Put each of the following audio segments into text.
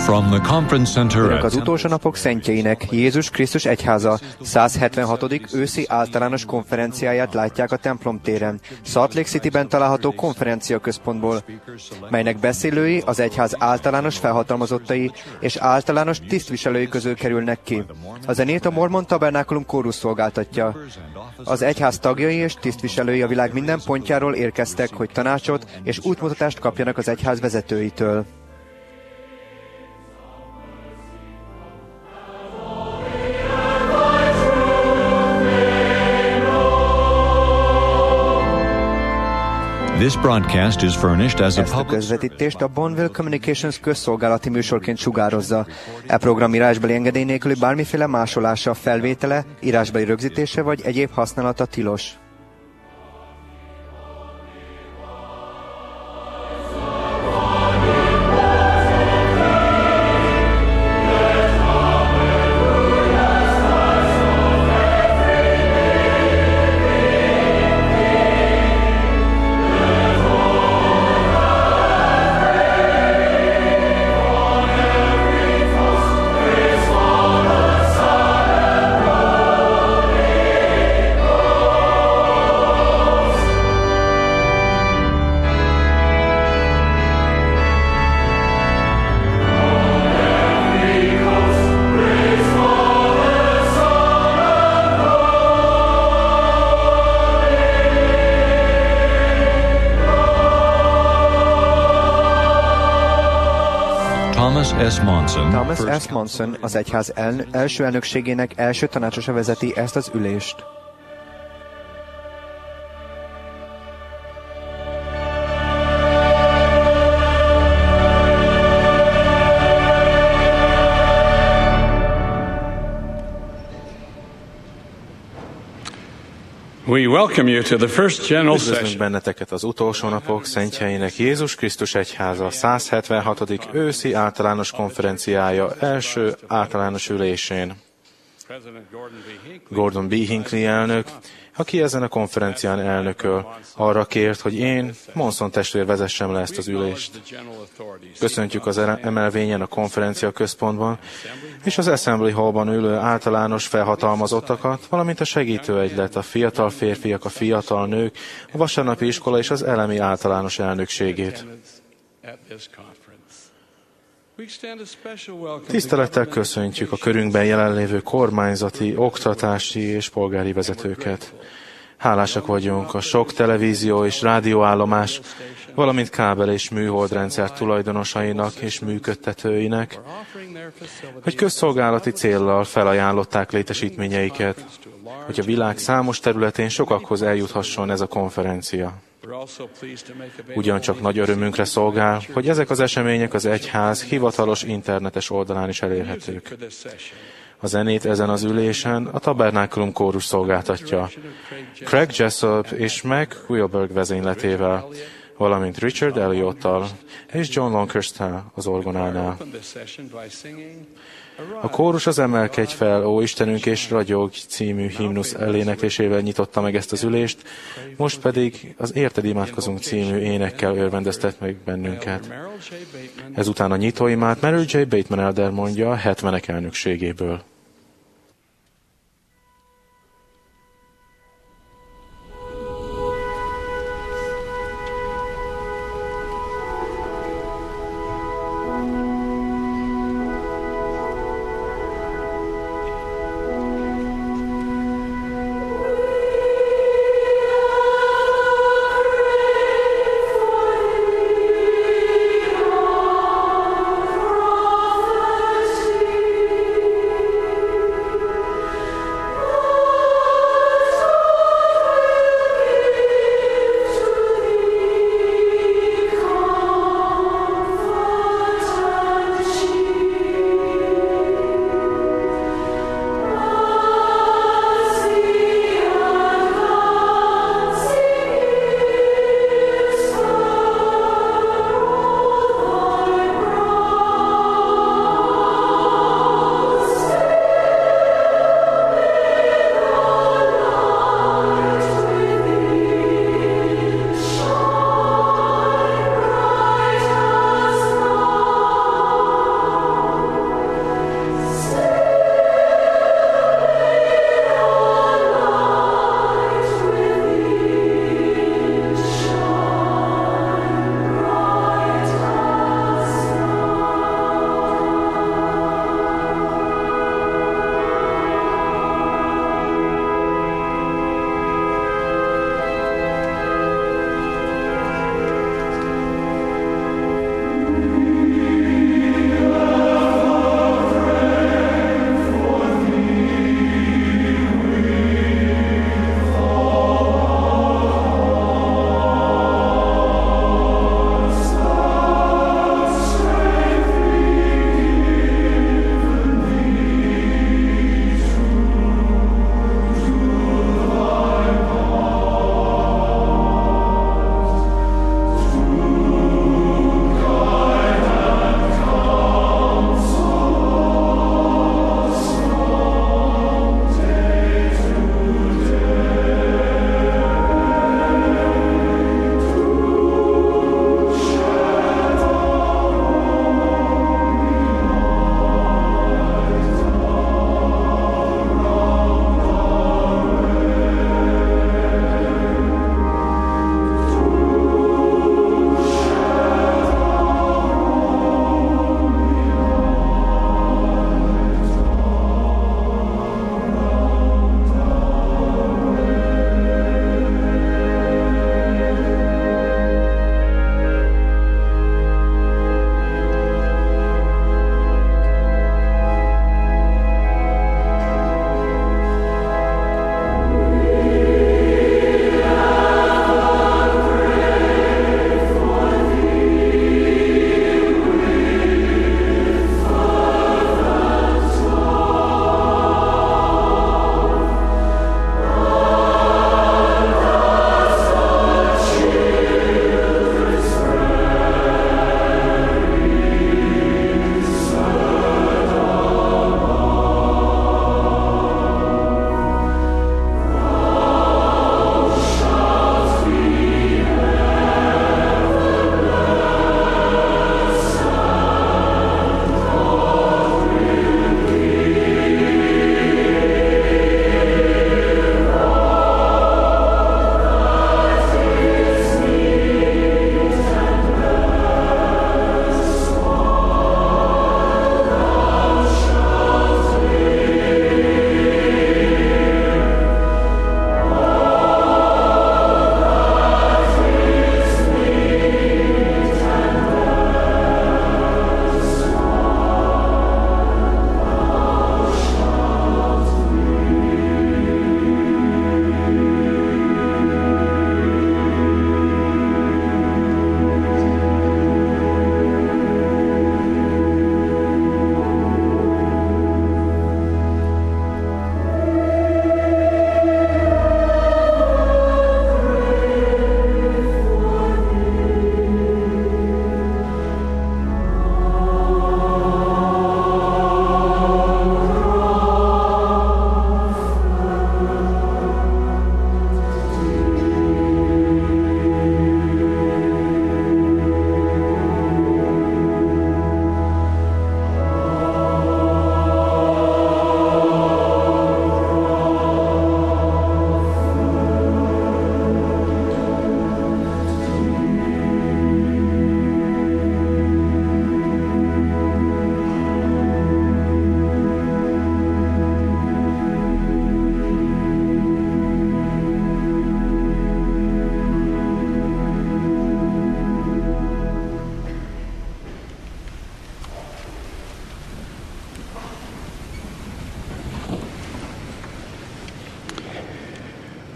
From the conference center Önök az utolsó napok szentjeinek Jézus Krisztus Egyháza 176. őszi általános konferenciáját látják a templom téren, Salt Lake Cityben található konferenciaközpontból, melynek beszélői az egyház általános felhatalmazottai és általános tisztviselői közül kerülnek ki. A zenét a Mormon Tabernákulum kórus szolgáltatja. Az egyház tagjai és tisztviselői a világ minden pontjáról érkeztek, hogy tanácsot és útmutatást kapjanak az egyház vezetőitől. This broadcast is furnished as a Ezt a közvetítést a Bonneville Communications közszolgálati műsorként sugározza. E program írásbeli engedély nélküli bármiféle másolása, felvétele, írásbeli rögzítése vagy egyéb használata tilos. Thomas S. Monson, az egyház első elnökségének első tanácsosa vezeti ezt az ülést. Üdvözlünk benneteket az utolsó napok szentjeinek Jézus Krisztus Egyháza 176. őszi általános konferenciája első általános ülésén. Gordon B. Hinckley elnök, aki ezen a konferencián elnököl, arra kért, hogy én, Monson testvér vezessem le ezt az ülést. Köszöntjük az emelvényen a konferencia központban és az Assembly Hallban ülő általános felhatalmazottakat, valamint a segítőegylet, a fiatal férfiak, a fiatal nők, a vasárnapi iskola és az elemi általános elnökségét. Tisztelettel köszöntjük a körünkben jelenlévő kormányzati, oktatási és polgári vezetőket. Hálásak vagyunk a sok televízió és rádióállomás, valamint kábel és műholdrendszer tulajdonosainak és működtetőinek, hogy közszolgálati céllal felajánlották létesítményeiket, hogy a világ számos területén sokakhoz eljuthasson ez a konferencia. Ugyancsak nagy örömünkre szolgál, hogy ezek az események az egyház hivatalos internetes oldalán is elérhetők. A zenét ezen az ülésen a Tabernákulum kórus szolgáltatja, Craig Jessup és Mac Wilberg vezényletével, valamint Richard Elliottal és John Longhurst-tel az orgonánál. A kórus az Emelkedj fel, ó Istenünk és ragyog című himnusz eléneklésével nyitotta meg ezt az ülést, most pedig az Érted imádkozunk című énekkel örvendeztet meg bennünket. Ezután a nyitóimát Merrill J. Bateman elder mondja a 70-ek elnökségéből.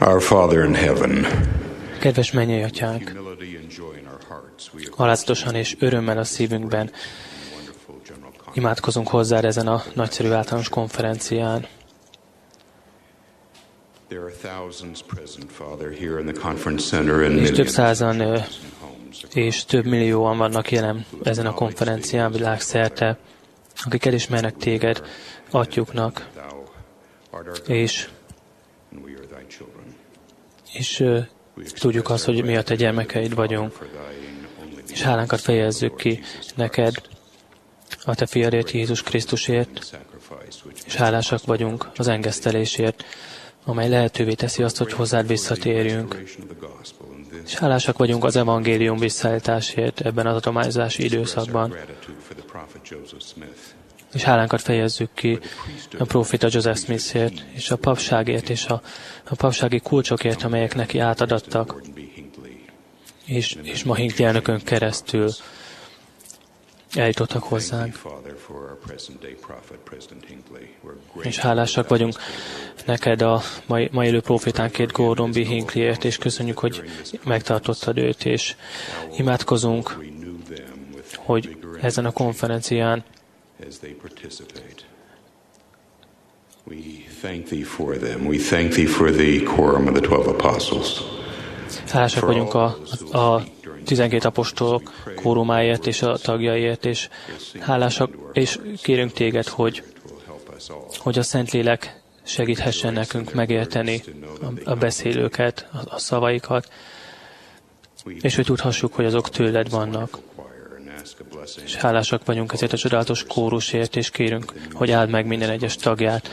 Our Father in heaven, Kedves mennyei atyánk, alázatosan és örömmel a szívünkben imádkozunk hozzád ezen a nagyszerű általános konferencián. És több százan és több millióan vannak jelen ezen a konferencián világszerte, akik elismernek téged atyuknak, és tudjuk azt, hogy mi a te gyermekeid vagyunk, és hálánkat fejezzük ki neked a te fiadért, Jézus Krisztusért, és hálásak vagyunk az engesztelésért, amely lehetővé teszi azt, hogy hozzád visszatérjünk. És hálásak vagyunk az evangélium visszaállításért ebben az adományozási időszakban. És hálánkat fejezzük ki a próféta Joseph Smithért, és a papságért, és a papsági kulcsokért, amelyek neki átadattak, és ma Hinckley elnökön keresztül eljutottak hozzánk. És hálásak vagyunk neked a mai élő profétánkért, Gordon B. Hinckleyért, és köszönjük, hogy megtartottad őt, és imádkozunk, hogy ezen a konferencián hálásak vagyunk a 12 apostolok kórumáért és a tagjaiért, és hálásak, és kérünk téged, hogy a Szentlélek segíthessen nekünk megérteni a beszélőket, a szavaikat, és hogy tudhassuk, hogy azok tőled vannak. És hálásak vagyunk ezért a csodálatos kórusért, és kérünk, hogy áld meg minden egyes tagját,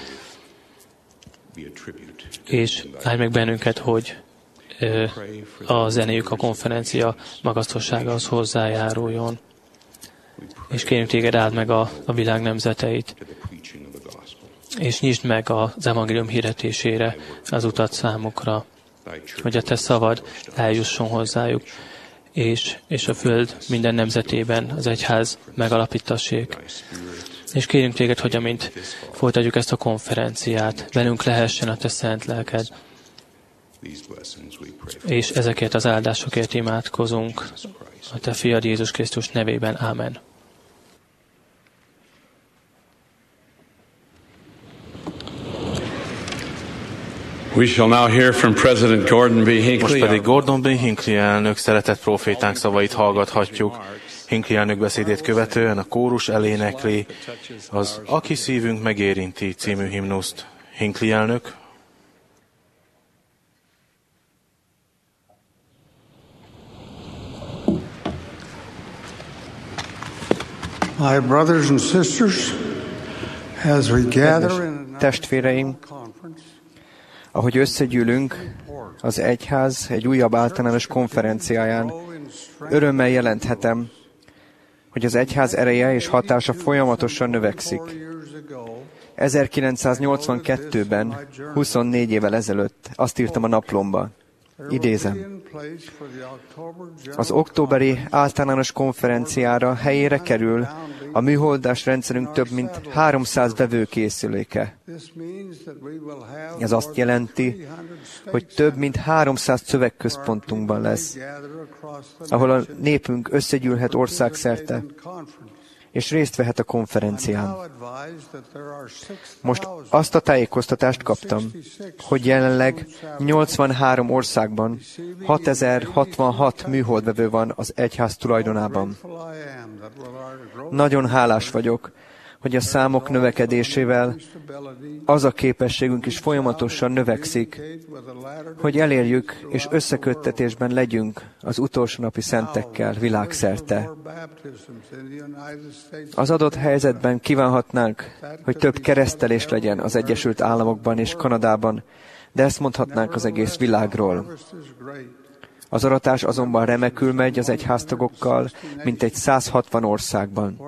és áld meg bennünket, hogy a zenéjük a konferencia magasztosságához hozzájáruljon. És kérünk téged, áld meg a világ nemzeteit, és nyisd meg az evangélium hirdetésére az utat számukra, hogy a te szavad eljusson hozzájuk, és a föld minden nemzetében az egyház megalapítassék. És kérünk téged, hogy amint folytatjuk ezt a konferenciát, velünk lehessen a te szent lelked, és ezekért az áldásokért imádkozunk a te fiad Jézus Krisztus nevében. Ámen. we shall now hear from President Gordon B. Hinckley. Most pedig Gordon B. Hinckley elnök szeretett profétánk szavait hallgathatjuk. Hinckley elnök beszédét követően a kórus elénekli az Aki szívünk megérinti című himnuszt. Hinckley elnök. My brothers and sisters, as we gather in Testvéreim, ahogy összegyűlünk az egyház egy újabb általános konferenciáján, örömmel jelenthetem, hogy az egyház ereje és hatása folyamatosan növekszik. 1982-ben, 24 évvel ezelőtt azt írtam a naplomba, idézem, az októberi általános konferenciára helyére kerül a műholdas rendszerünk több mint 300 vevőkészüléke. Ez azt jelenti, hogy több mint 300 szövegközpontunkban lesz, ahol a népünk összegyűlhet országszerte, és részt vehet a konferencián. Most azt a tájékoztatást kaptam, hogy jelenleg 83 országban 6066 műholdvevő van az egyház tulajdonában. Nagyon hálás vagyok, hogy a számok növekedésével az a képességünk is folyamatosan növekszik, hogy elérjük és összeköttetésben legyünk az utolsó napi szentekkel világszerte. Az adott helyzetben kívánhatnánk, hogy több keresztelés legyen az Egyesült Államokban és Kanadában, de ezt mondhatnánk az egész világról. Az aratás azonban remekül megy az egyháztagokkal, mintegy 160 országban,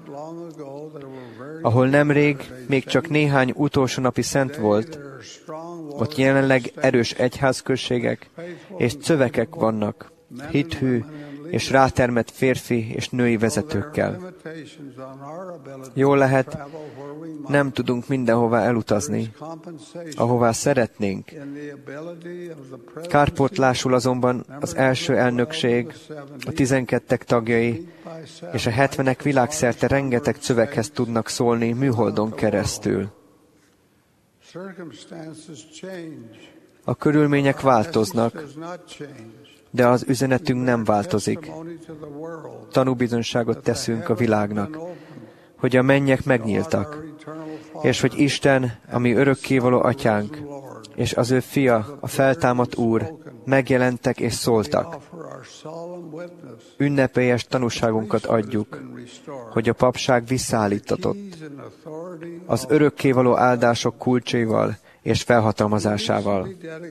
ahol nemrég még csak néhány utolsó napi szent volt, ott jelenleg erős egyházközségek és szövekek vannak, hithű és rátermett férfi és női vezetőkkel. Jól lehet, nem tudunk mindenhová elutazni, ahová szeretnénk. Kárpótlásul azonban az első elnökség, a 12 tagjai és a 70-ek világszerte rengeteg szöveghez tudnak szólni műholdon keresztül. A körülmények változnak, de az üzenetünk nem változik. Tanúbizonyságot teszünk a világnak, hogy a mennyek megnyíltak, és hogy Isten, ami örökkévaló atyánk, és az ő fia, a feltámadt Úr, megjelentek és szóltak. Ünnepélyes tanúságunkat adjuk, hogy a papság visszaállítatott, az örökkévaló áldások kulcsaival és felhatalmazásával.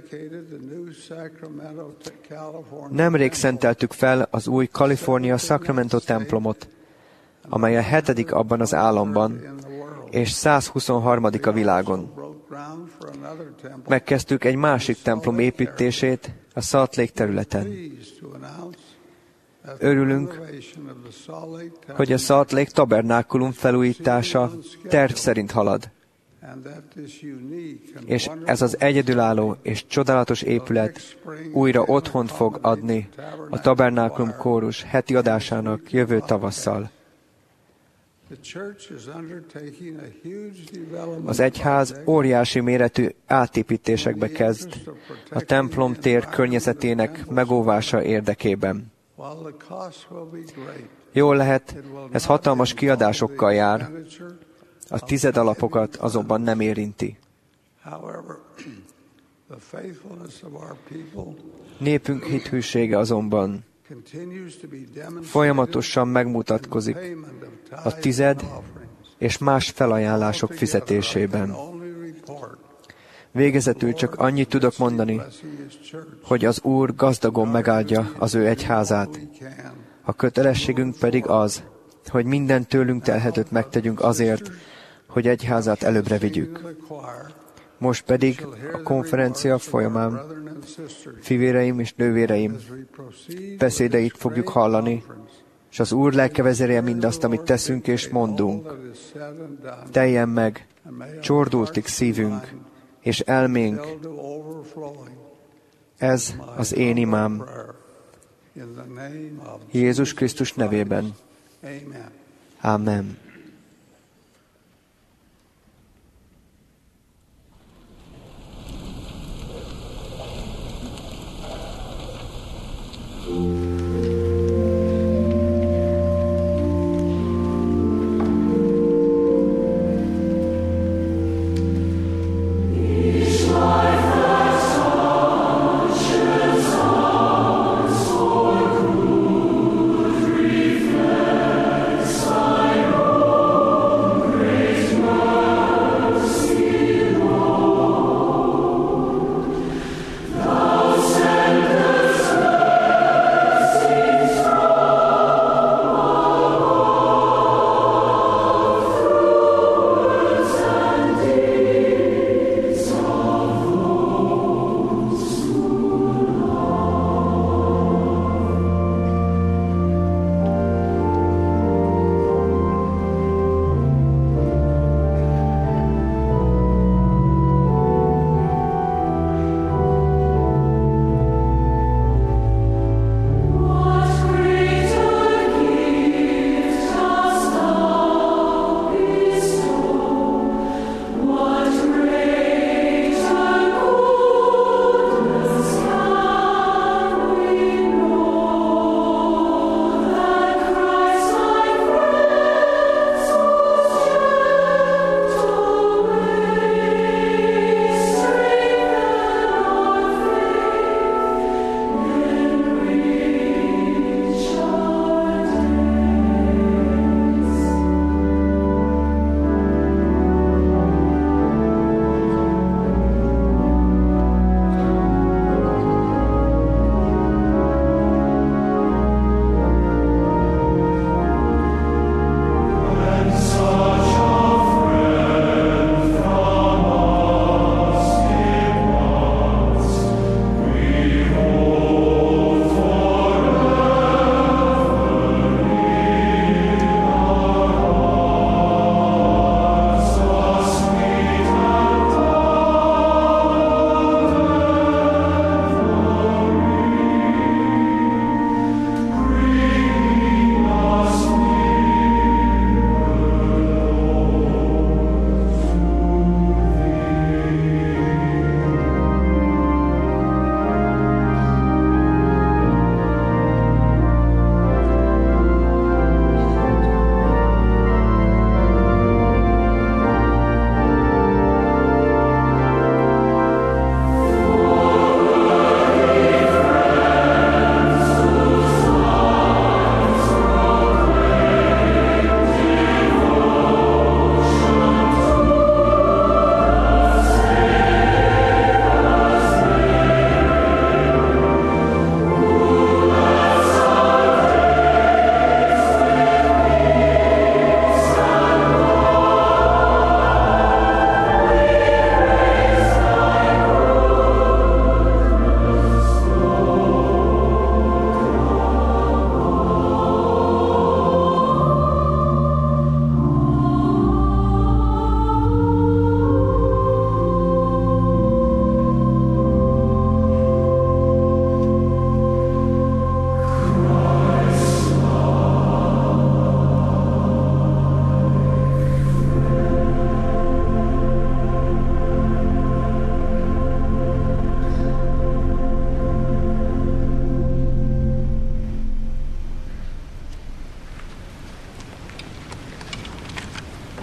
Nemrég szenteltük fel az új California Sacramento templomot, amely a 7. abban az államban, és 123. a világon. Megkezdtük egy másik templom építését a Salt Lake területen. Örülünk, hogy a Salt Lake tabernákulum felújítása terv szerint halad. És ez az egyedülálló és csodálatos épület újra otthont fog adni a tabernákulum kórus heti adásának jövő tavasszal. Az egyház óriási méretű átépítésekbe kezd a templom tér környezetének megóvása érdekében. Jól lehet, ez hatalmas kiadásokkal jár, a tizedalapokat azonban nem érinti. Népünk hithűsége azonban folyamatosan megmutatkozik a tized és más felajánlások fizetésében. Végezetül csak annyit tudok mondani, hogy az Úr gazdagon megáldja az ő egyházát. A kötelességünk pedig az, hogy minden tőlünk telhetőt megtegyünk azért, hogy egyházát előbbre vigyük. Most pedig a konferencia folyamán fivéreim és nővéreim beszédeit fogjuk hallani, és az Úr lelke vezérelje mindazt, amit teszünk és mondunk. Teljen meg, csordultig szívünk és elménk. Ez az én imám. Jézus Krisztus nevében. Amen.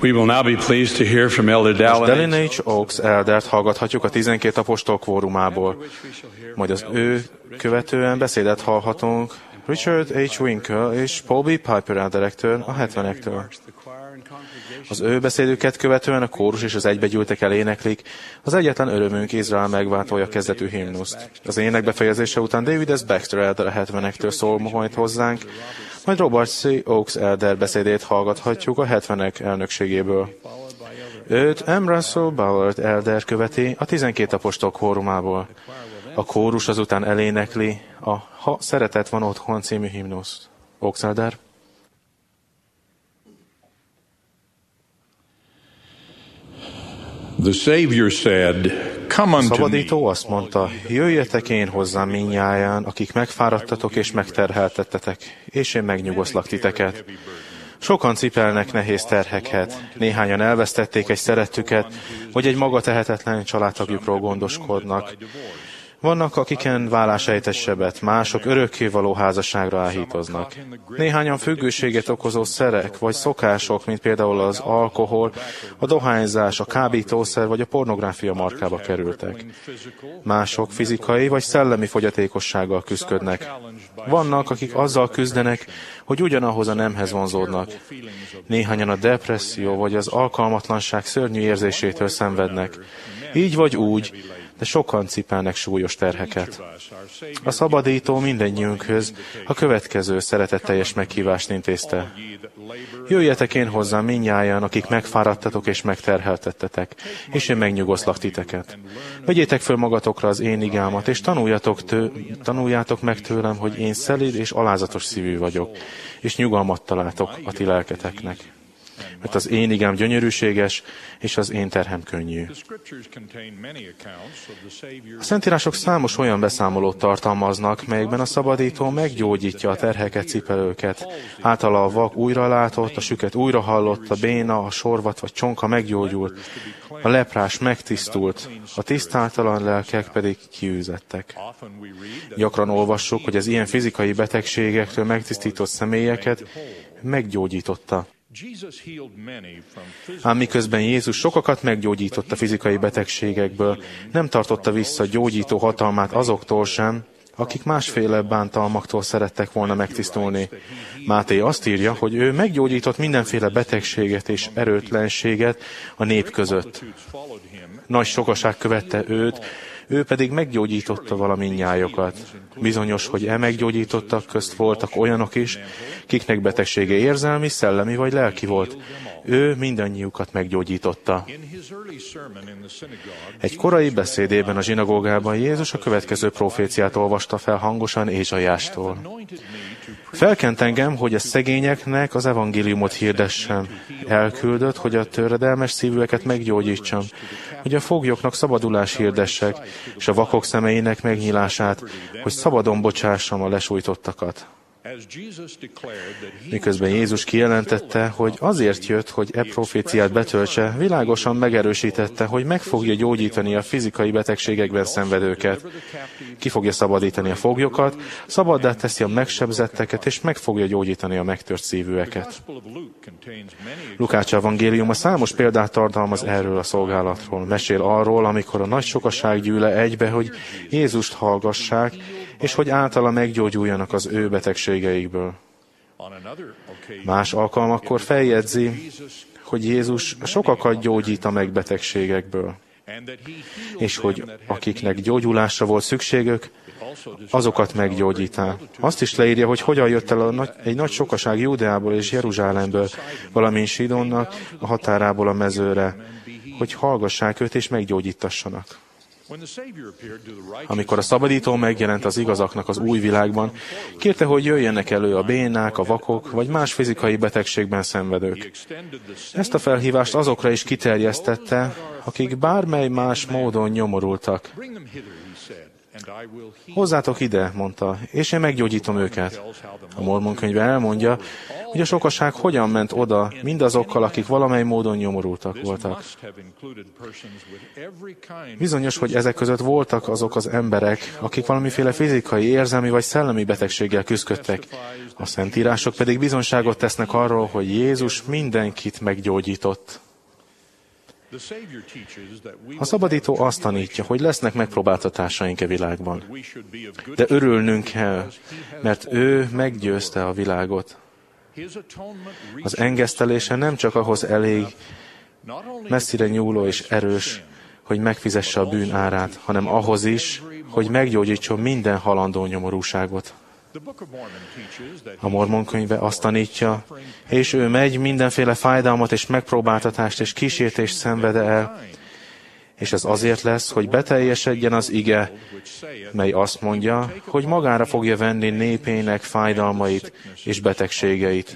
We will now be pleased to hear from Elder Dallin Dallin H. Oaks Eldert hallgathatjuk a 12 apostol kvórumából. Majd az ő követően beszédet hallhatunk Richard H. Winkle és Paul B. Piper elderektől, a 70-ektől. Az ő beszédüket követően a kórus és az egybegyűltek eléneklik az egyetlen örömünk Izrael megváltója kezdetű himnuszt. Az ének befejezése után David S. Baxter elder a 70-ektől szól majd hozzánk, majd Robert C. Oaks elder beszédét hallgathatjuk a 70-ek elnökségéből. Őt M. Russell Ballard elder követi a 12 apostol kvórumából. A kórus azután elénekli a Ha szeretet van otthon című himnuszt. Oaks elder. The Savior said, "Come A unto me." szabadító azt mondta, jöjjetek én hozzám mindnyájan, akik megfáradtatok és megterheltettetek, és én megnyugoszlak titeket. Sokan cipelnek nehéz terheket, néhányan elvesztették egy szerettüket, vagy egy maga tehetetlen családtagjukról gondoskodnak. Vannak, akiken vállás ejtett sebet, mások örökkévaló házasságra áhítoznak. Néhányan függőséget okozó szerek vagy szokások, mint például az alkohol, a dohányzás, a kábítószer vagy a pornográfia markába kerültek. Mások fizikai vagy szellemi fogyatékossággal küzdködnek. Vannak, akik azzal küzdenek, hogy ugyanahoz a nemhez vonzódnak. Néhányan a depresszió vagy az alkalmatlanság szörnyű érzésétől szenvednek. Így vagy úgy, de sokan cipelnek súlyos terheket. A szabadító mindennyiunkhöz a következő szeretetteljes meghívást intézte. Jöjjetek én hozzám mindnyájan, akik megfáradtatok és megterheltettetek, és én megnyugoszlak titeket. Vegyétek föl magatokra az én igámat, és tanuljátok meg tőlem, hogy én szelíd és alázatos szívű vagyok, és nyugalmat találtok a ti lelketeknek. Mert az én igám gyönyörűséges, és az én terhem könnyű. A Szentírások számos olyan beszámolót tartalmaznak, melyekben a szabadító meggyógyítja a terheket cipelőket. Általa a vak újra látott, a süket újra hallott, a béna, a sorvat vagy csonka meggyógyult, a leprás megtisztult, a tisztátalan lelkek pedig kiűzettek. Gyakran olvassuk, hogy az ilyen fizikai betegségektől megtisztított személyeket meggyógyította. Ám miközben Jézus sokakat meggyógyított a fizikai betegségekből, nem tartotta vissza gyógyító hatalmát azoktól sem, akik másféle bántalmaktól szerettek volna megtisztulni. Máté azt írja, hogy ő meggyógyított mindenféle betegséget és erőtlenséget a nép között. Nagy sokaság követte őt, ő pedig meggyógyította valaminnyájokat. Bizonyos, hogy meggyógyítottak közt voltak olyanok is, kiknek betegsége érzelmi, szellemi vagy lelki volt. Ő mindannyiukat meggyógyította. Egy korai beszédében a zsinagógában Jézus a következő proféciát olvasta fel hangosan Ézsaiástól. Felkent engem, hogy a szegényeknek az evangéliumot hirdessem. Elküldött, hogy a töredelmes szívűeket meggyógyítsam, hogy a foglyoknak szabadulás hirdessek, és a vakok szemeinek megnyílását, hogy szabadon bocsássam a lesújtottakat. Miközben Jézus kijelentette, hogy azért jött, hogy proféciát betöltse, világosan megerősítette, hogy meg fogja gyógyítani a fizikai betegségekben szenvedőket. Ki fogja szabadítani a foglyokat, szabaddá teszi a megsebzetteket, és meg fogja gyógyítani a megtört szívűeket. Lukács evangéliuma számos példát tartalmaz erről a szolgálatról. Mesél arról, amikor a nagy sokaság gyűl le egybe, hogy Jézust hallgassák, és hogy általa meggyógyuljanak az ő betegségeikből. Más alkalmakkor feljegyzi, hogy Jézus sokakat gyógyít a megbetegségekből, és hogy akiknek gyógyulásra volt szükségük, azokat meggyógyítá. Azt is leírja, hogy hogyan jött el egy nagy sokaság Júdeából és Jeruzsálemből, valamint Sidonnak a határából a mezőre, hogy hallgassák őt és meggyógyítassanak. Amikor a szabadító megjelent az igazaknak az új világban, kérte, hogy jöjjenek elő a bénák, a vakok, vagy más fizikai betegségben szenvedők. Ezt a felhívást azokra is kiterjesztette, akik bármely más módon nyomorultak. Hozzátok ide, mondta, és én meggyógyítom őket. A Mormon könyve elmondja, hogy a sokaság hogyan ment oda mindazokkal, akik valamely módon nyomorultak voltak. Bizonyos, hogy ezek között voltak azok az emberek, akik valamiféle fizikai, érzelmi vagy szellemi betegséggel küzdködtek. A szentírások pedig bizonyságot tesznek arról, hogy Jézus mindenkit meggyógyított. A szabadító azt tanítja, hogy lesznek megpróbáltatásaink a világban. De örülnünk kell, mert ő meggyőzte a világot. Az engesztelése nem csak ahhoz elég, messzire nyúló és erős, hogy megfizesse a bűn árát, hanem ahhoz is, hogy meggyógyítson minden halandó nyomorúságot. A Mormon könyve azt tanítja, és ő megy mindenféle fájdalmat és megpróbáltatást és kísértést szenved el, és ez azért lesz, hogy beteljesedjen az ige, mely azt mondja, hogy magára fogja venni népének fájdalmait és betegségeit.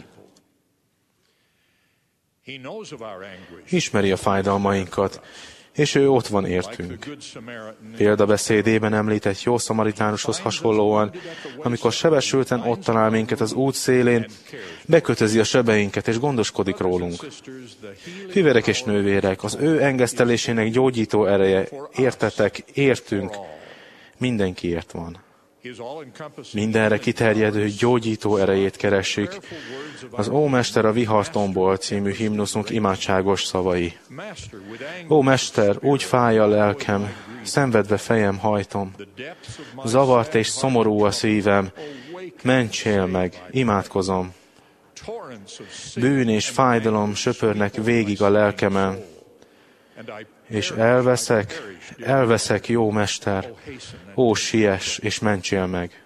Ismeri a fájdalmainkat, és ő ott van értünk. Példabeszédében említett jó szamaritánushoz hasonlóan, amikor sebesülten ott talál minket az út szélén, bekötözi a sebeinket és gondoskodik rólunk. Fiverek és nővérek, az ő engesztelésének gyógyító ereje, értetek, értünk, mindenkiért van. Mindenre kiterjedő gyógyító erejét keressük. Az Ó Mester, a vihartomból című himnuszunk imádságos szavai. Ó Mester, úgy fáj a lelkem, szenvedve fejem hajtom. Zavart és szomorú a szívem, mentsél meg, imádkozom. Bűn és fájdalom söpörnek végig a lelkemen, és elveszek, jó Mester, ó, siess, és mentsél meg.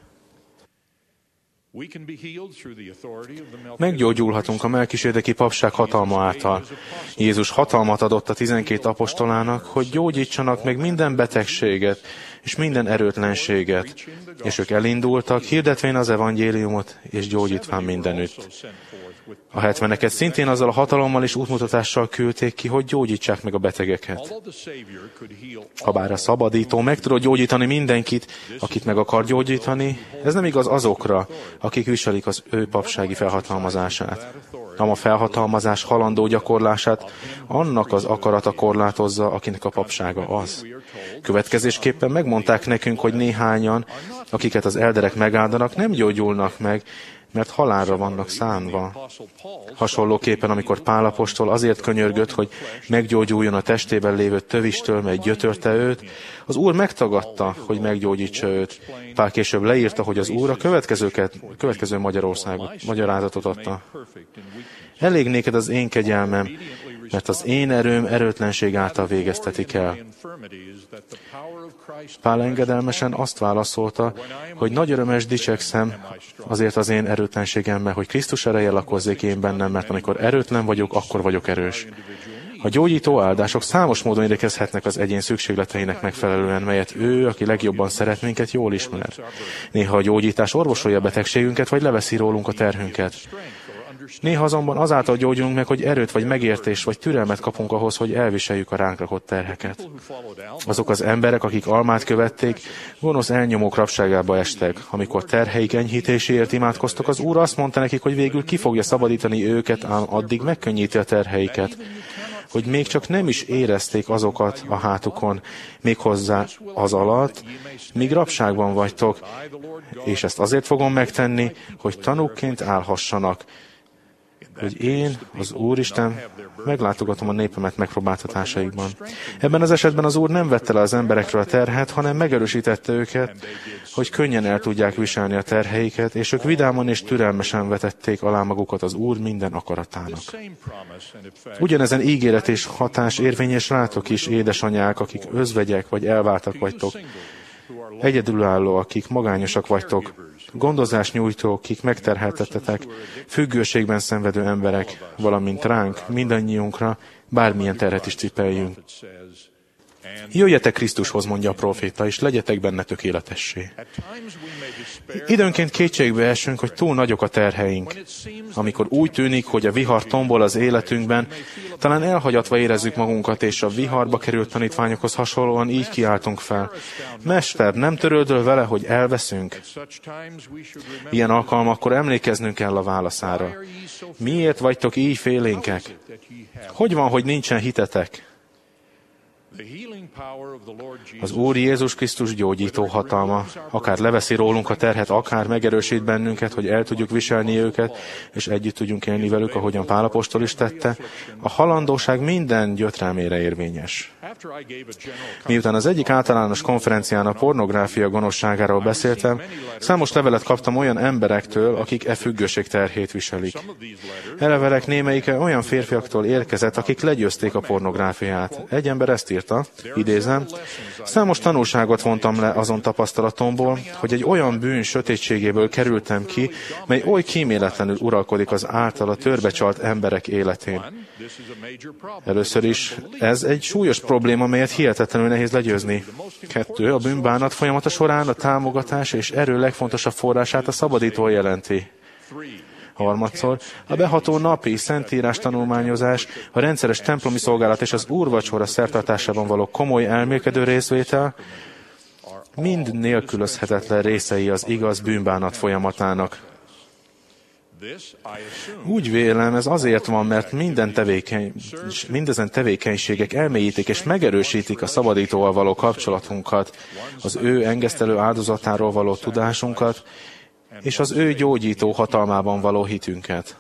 Meggyógyulhatunk a melkisédeki papság hatalma által. Jézus hatalmat adott a 12 apostolának, hogy gyógyítsanak meg minden betegséget és minden erőtlenséget, és ők elindultak, hirdetvén az evangéliumot és gyógyítván mindenütt. A 70-eket szintén azzal a hatalommal és útmutatással küldték ki, hogy gyógyítsák meg a betegeket. Habár a szabadító meg tudott gyógyítani mindenkit, akit meg akar gyógyítani, ez nem igaz azokra, akik viselik az ő papsági felhatalmazását. Ám a felhatalmazás halandó gyakorlását annak az akarata korlátozza, akinek a papsága az. Következésképpen megmondták nekünk, hogy néhányan, akiket az elderek megáldanak, nem gyógyulnak meg, mert halálra vannak szánva. Hasonlóképpen, amikor Pál apostol azért könyörgött, hogy meggyógyuljon a testében lévő tövistől, mely gyötörte őt, az Úr megtagadta, hogy meggyógyítsa őt. Pál később leírta, hogy az Úr a következő magyarázatot adta. Elég néked az én kegyelmem, mert az én erőm erőtlenség által végeztetik el. Pál engedelmesen azt válaszolta, hogy nagy örömes dicsekszem azért az én erőtlenségemmel, hogy Krisztus ereje lakozzék én bennem, mert amikor erőtlen vagyok, akkor vagyok erős. A gyógyító áldások számos módon igyekezhetnek az egyén szükségleteinek megfelelően, melyet ő, aki legjobban szeret minket, jól ismer. Néha a gyógyítás orvosolja a betegségünket, vagy leveszi rólunk a terhünket. Néha azonban azáltal gyógyulunk meg, hogy erőt vagy megértést vagy türelmet kapunk ahhoz, hogy elviseljük a ránk rakott terheket. Azok az emberek, akik almát követték, gonosz elnyomók rabságába estek. Amikor terheik enyhítéséért imádkoztak, az Úr azt mondta nekik, hogy végül ki fogja szabadítani őket, ám addig megkönnyíti a terheiket, hogy még csak nem is érezték azokat a hátukon, méghozzá az alatt, míg rabságban vagytok, és ezt azért fogom megtenni, hogy tanúkként állhassanak, hogy én, az Úristen, meglátogatom a népemet megpróbáltatásaikban. Ebben az esetben az Úr nem vette le az emberekről a terhet, hanem megerősítette őket, hogy könnyen el tudják viselni a terheiket, és ők vidáman és türelmesen vetették alá magukat az Úr minden akaratának. Ugyanezen ígéret és hatás érvényes rátok is, édesanyák, akik özvegyek vagy elváltak vagytok, egyedülálló, akik magányosak vagytok, gondozásnyújtók, kik megterheltettetek, függőségben szenvedő emberek, valamint ránk, mindannyiunkra, bármilyen terhet is cipeljünk. Jöjjetek Krisztushoz, mondja a próféta, és legyetek benne tökéletessé. Időnként kétségbe esünk, hogy túl nagyok a terheink. Amikor úgy tűnik, hogy a vihar tombol az életünkben, talán elhagyatva érezzük magunkat, és a viharba került tanítványokhoz hasonlóan így kiáltunk fel. Mester, nem törődöl vele, hogy elveszünk? Ilyen alkalmakkor emlékeznünk kell a válaszára. Miért vagytok így félénkek? Hogy van, hogy nincsen hitetek? Az Úr Jézus Krisztus gyógyító hatalma, akár leveszi rólunk a terhet, akár megerősít bennünket, hogy el tudjuk viselni őket, és együtt tudjunk élni velük, ahogyan Pál apostol is tette, a halandóság minden gyötrelmére érvényes. Miután az egyik általános konferencián a pornográfia gonoszságáról beszéltem, számos levelet kaptam olyan emberektől, akik e függőség terhét viselik. E levelek némelyike olyan férfiaktól érkezett, akik legyőzték a pornográfiát. Egy ember ezt írta, idézem, számos tanulságot vontam le azon tapasztalatomból, hogy egy olyan bűn sötétségéből kerültem ki, mely oly kíméletlenül uralkodik az általa törbecsalt emberek életén. Először is ez egy súlyos probléma, melyet hihetetlenül nehéz legyőzni. 2. A bűnbánat folyamata során a támogatás és erő legfontosabb forrását a szabadító jelenti. 3. A beható napi szentírás tanulmányozás, a rendszeres templomi szolgálat és az úrvacsora szertartásában való komoly elmélkedő részvétel mind nélkülözhetetlen részei az igaz bűnbánat folyamatának. Úgy vélem, ez azért van, mert mindezen tevékenységek elmélyítik és megerősítik a szabadítóval való kapcsolatunkat, az ő engesztelő áldozatáról való tudásunkat, és az ő gyógyító hatalmában való hitünket.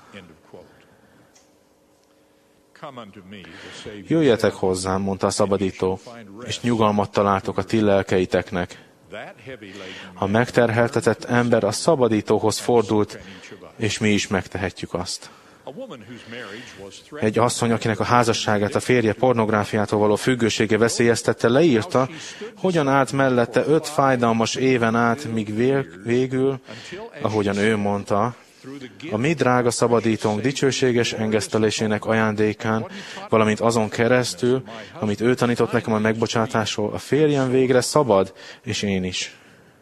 Jöjjetek hozzám, mondta a szabadító, és nyugalmat találtok a ti lelkeiteknek. A megterheltetett ember a szabadítóhoz fordult, és mi is megtehetjük azt. Egy asszony, akinek a házasságát a férje pornográfiától való függősége veszélyeztette, leírta, hogyan állt mellette 5 fájdalmas éven át, míg végül, ahogyan ő mondta, a mi drága szabadítónk dicsőséges engesztelésének ajándékán, valamint azon keresztül, amit ő tanított nekem a megbocsátásról, a férjem végre szabad, és én is.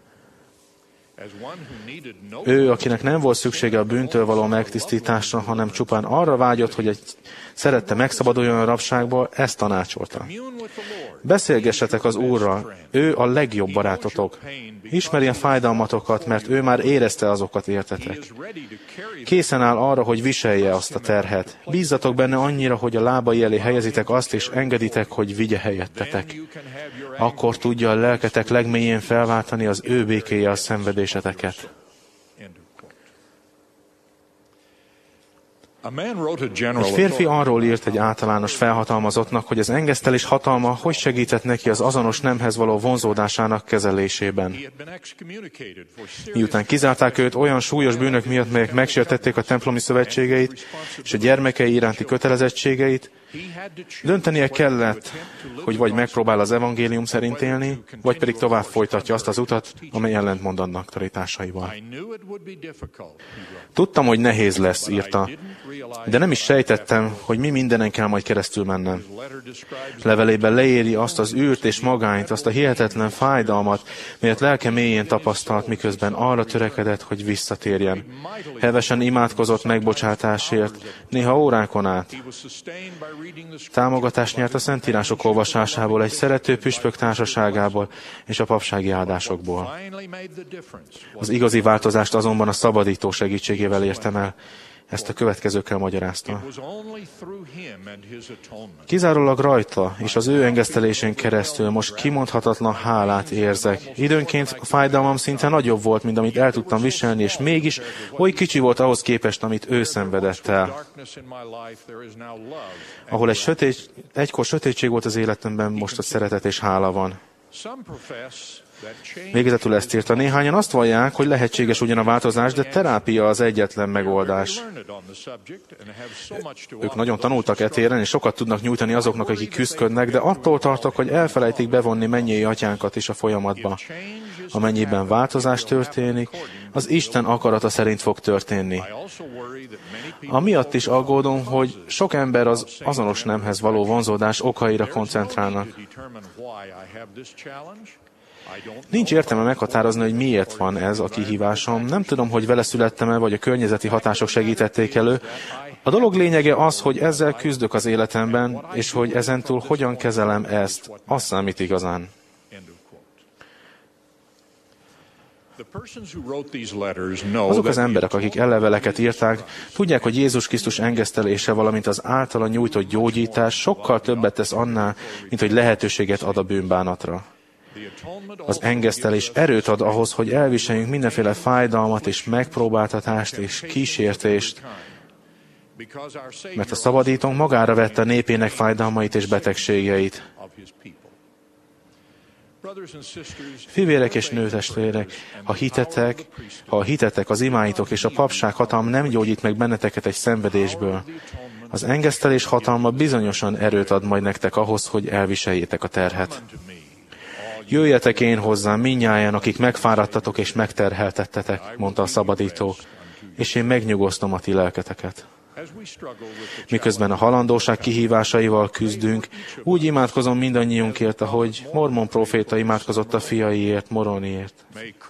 Ő, akinek nem volt szüksége a bűntől való megtisztításra, hanem csupán arra vágyott, hogy szerette megszabaduljon a rabságból, ezt tanácsolta. Beszélgessetek az Úrral, ő a legjobb barátotok. Ismeri a fájdalmatokat, mert ő már érezte azokat, értetek. Készen áll arra, hogy viselje azt a terhet. Bízzatok benne annyira, hogy a lábai elé helyezitek azt, és engeditek, hogy vigye helyettetek. Akkor tudja a lelketek legmélyén felváltani az ő békéje a szenvedéseteket. Egy férfi arról írt egy általános felhatalmazottnak, hogy az engesztelés hatalma hogy segített neki az azonos nemhez való vonzódásának kezelésében. Miután kizárták őt olyan súlyos bűnök miatt, melyek megsértették a templomi szövetségeit és a gyermekei iránti kötelezettségeit, döntenie kellett, hogy vagy megpróbál az evangélium szerint élni, vagy pedig tovább folytatja azt az utat, amely ellentmond annak tanításaival. Tudtam, hogy nehéz lesz, írta, de nem is sejtettem, hogy mi mindenen kell majd keresztül mennem. Levelében leéri azt az űrt és magányt, azt a hihetetlen fájdalmat, melyet lelke mélyén tapasztalt, miközben arra törekedett, hogy visszatérjen. Hevesen imádkozott megbocsátásért, néha órákon át. Támogatást nyert a szentírások olvasásából, egy szerető püspök társaságából és a papsági áldásokból. Az igazi változást azonban a szabadító segítségével értem el. Ezt a következőkkel magyarázta. Kizárólag rajta és az ő engesztelésén keresztül most kimondhatatlan hálát érzek. Időnként a fájdalmam szinte nagyobb volt, mint amit el tudtam viselni, és mégis oly kicsi volt ahhoz képest, amit ő szenvedett el. Ahol egykor sötétség volt az életemben, most a szeretet és hála van. Végezetül ezt írta. Néhányan azt vallják, hogy lehetséges ugyan a változás, de terápia az egyetlen megoldás. Ők nagyon tanultak e téren, és sokat tudnak nyújtani azoknak, akik küzdködnek, de attól tartok, hogy elfelejtik bevonni mennyei atyánkat is a folyamatba. Amennyiben változás történik, az Isten akarata szerint fog történni. Amiatt is aggódom, hogy sok ember az azonos nemhez való vonzódás okaira koncentrálnak. Nincs értelme meghatározni, hogy miért van ez a kihívásom. Nem tudom, hogy vele születtem-e, vagy a környezeti hatások segítették elő. A dolog lényege az, hogy ezzel küzdök az életemben, és hogy ezentúl hogyan kezelem ezt. Az számít igazán. Azok az emberek, akik leveleket írták, tudják, hogy Jézus Krisztus engesztelése, valamint az általa nyújtott gyógyítás sokkal többet tesz annál, mint hogy lehetőséget ad a bűnbánatra. Az engesztelés erőt ad ahhoz, hogy elviseljünk mindenféle fájdalmat és megpróbáltatást és kísértést, mert a szabadítónk magára vette a népének fájdalmait és betegségeit. Fivérek és nőtestvérek, ha hitetek, az imáitok és a papság hatalma nem gyógyít meg benneteket egy szenvedésből, az engesztelés hatalma bizonyosan erőt ad majd nektek ahhoz, hogy elviseljétek a terhet. Jöjjetek én hozzám, mindnyájan, akik megfáradtatok és megterheltettetek, mondta a szabadító, és én megnyugosztom a ti lelketeket. Miközben a halandóság kihívásaival küzdünk, úgy imádkozom mindannyiunkért, ahogy Mormon próféta imádkozott a fiaiért, Moroniért.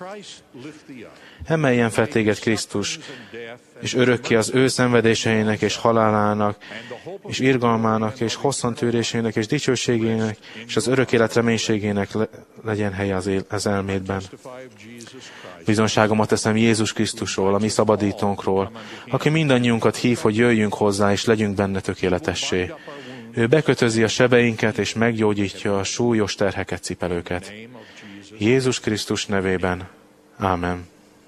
Emeljen fel téged Krisztus, és örökké az ő szenvedéseinek és halálának, és irgalmának, és hosszantörésének, és dicsőségének, és az örök élet reménységének legyen helye az elmédben. Bizonságomat teszem Jézus Krisztusról, a mi szabadítónkról, aki mindannyiunkat hív, hogy jöjjünk hozzá, és legyünk benne tökéletessé. Ő bekötözi a sebeinket, és meggyógyítja a súlyos terheket, cipelőket. Jézus Krisztus nevében. Ámen.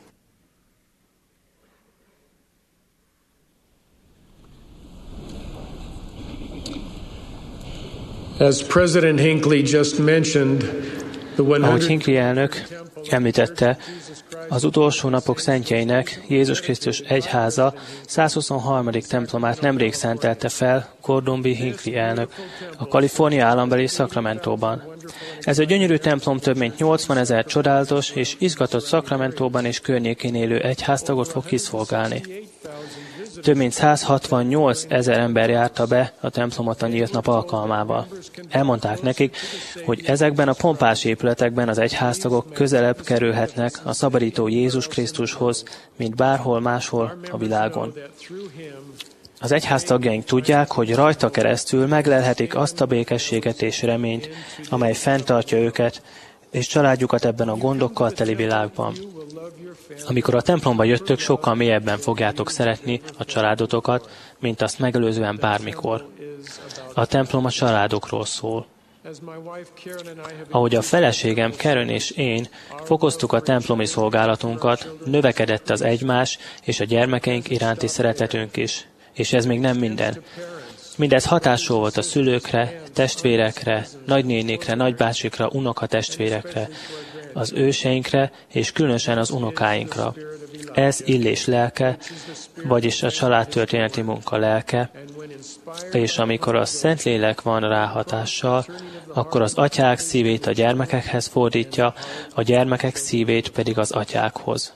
As President Hinckley just mentioned, ahogy Hinckley elnök említette, az utolsó napok szentjeinek Jézus Krisztus egyháza 123. templomát nemrég szentelte fel Gordon B. Hinckley elnök a Kalifornia állambeli Sacramentóban. Ez a gyönyörű templom több mint 80 000 csodálatos és izgatott Sacramentóban és környékén élő egyháztagot fog kiszolgálni. Több mint 168 000 ember járta be a templomot a nyílt nap alkalmával. Elmondták nekik, hogy ezekben a pompás épületekben az egyháztagok közelebb kerülhetnek a szabadító Jézus Krisztushoz, mint bárhol máshol a világon. Az egyháztagjaink tudják, hogy rajta keresztül meglelhetik azt a békességet és reményt, amely fenntartja őket és családjukat ebben a gondokkal teli világban. Amikor a templomba jöttök, sokkal mélyebben fogjátok szeretni a családotokat, mint azt megelőzően bármikor. A templom a családokról szól. Ahogy a feleségem Karen és én fokoztuk a templomi szolgálatunkat, növekedett az egymás és a gyermekeink iránti szeretetünk is. És ez még nem minden. Mindez hatással volt a szülőkre, testvérekre, nagynénikre, nagybácsikra, unokatestvérekre, az őseinkre és különösen az unokáinkra. Ez Illés lelke, vagyis a családtörténeti munka lelke, és amikor a Szentlélek van rá hatással, akkor az atyák szívét a gyermekekhez fordítja, a gyermekek szívét pedig az atyákhoz.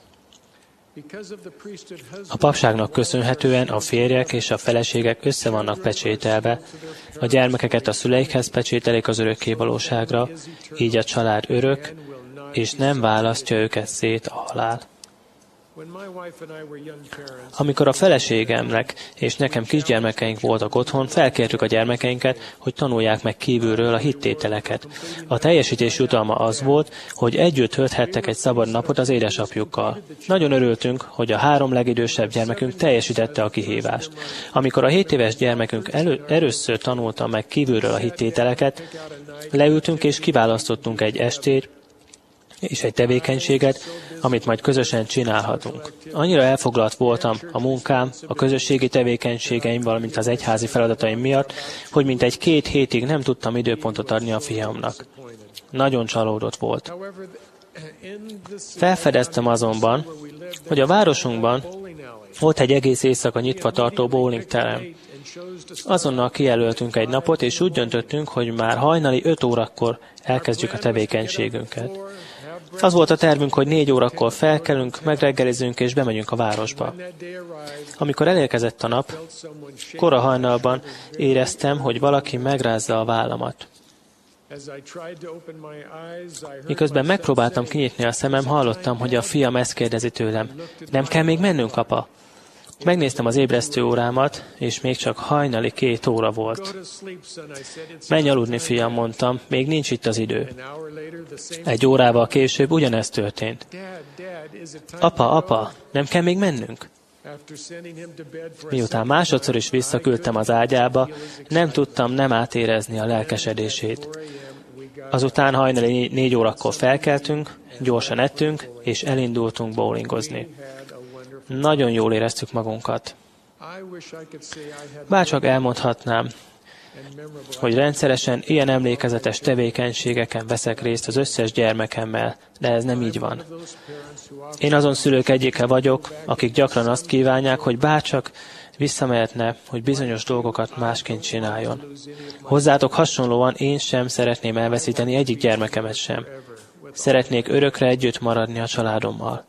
A papságnak köszönhetően a férjek és a feleségek össze vannak pecsételve, a gyermekeket a szüleikhez pecsételik az örökkévalóságra, így a család örök, és nem választja őket szét a halál. Amikor a feleségemnek és nekem kisgyermekeink voltak otthon, felkértük a gyermekeinket, hogy tanulják meg kívülről a hittételeket. A teljesítés jutalma az volt, hogy együtt tölthettek egy szabad napot az édesapjukkal. Nagyon örültünk, hogy a 3 legidősebb gyermekünk teljesítette a kihívást. Amikor a 7 éves gyermekünk először tanulta meg kívülről a hittételeket, leültünk és kiválasztottunk egy estét, és egy tevékenységet, amit majd közösen csinálhatunk. Annyira elfoglalt voltam a munkám, a közösségi tevékenységeim, valamint az egyházi feladataim miatt, hogy mintegy 2 hétig nem tudtam időpontot adni a fiamnak. Nagyon csalódott volt. Felfedeztem azonban, hogy a városunkban volt egy egész éjszaka nyitva tartó bowling terem. Azonnal kijelöltünk egy napot, és úgy döntöttünk, hogy már hajnali 5 órakor elkezdjük a tevékenységünket. Az volt a tervünk, hogy 4 órakor felkelünk, megreggelizünk és bemegyünk a városba. Amikor elérkezett a nap, kora hajnalban éreztem, hogy valaki megrázza a vállamat. Miközben megpróbáltam kinyitni a szemem, hallottam, hogy a fiam ezt kérdezi tőlem. Nem kell még mennünk, apa? Megnéztem az ébresztő órámat, és még csak hajnali 2 óra volt. Menj aludni, fiam, mondtam, még nincs itt az idő. 1 órával később ugyanezt történt. Apa, nem kell még mennünk? Miután másodszor is visszaküldtem az ágyába, nem tudtam nem átérezni a lelkesedését. Azután hajnali 4 órakor felkeltünk, gyorsan ettünk, és elindultunk bowlingozni. Nagyon jól éreztük magunkat. Bárcsak elmondhatnám, hogy rendszeresen ilyen emlékezetes tevékenységeken veszek részt az összes gyermekemmel, de ez nem így van. Én azon szülők egyike vagyok, akik gyakran azt kívánják, hogy bárcsak visszamehetne, hogy bizonyos dolgokat másként csináljon. Hozzátok hasonlóan én sem szeretném elveszíteni egyik gyermekemet sem. Szeretnék örökre együtt maradni a családommal.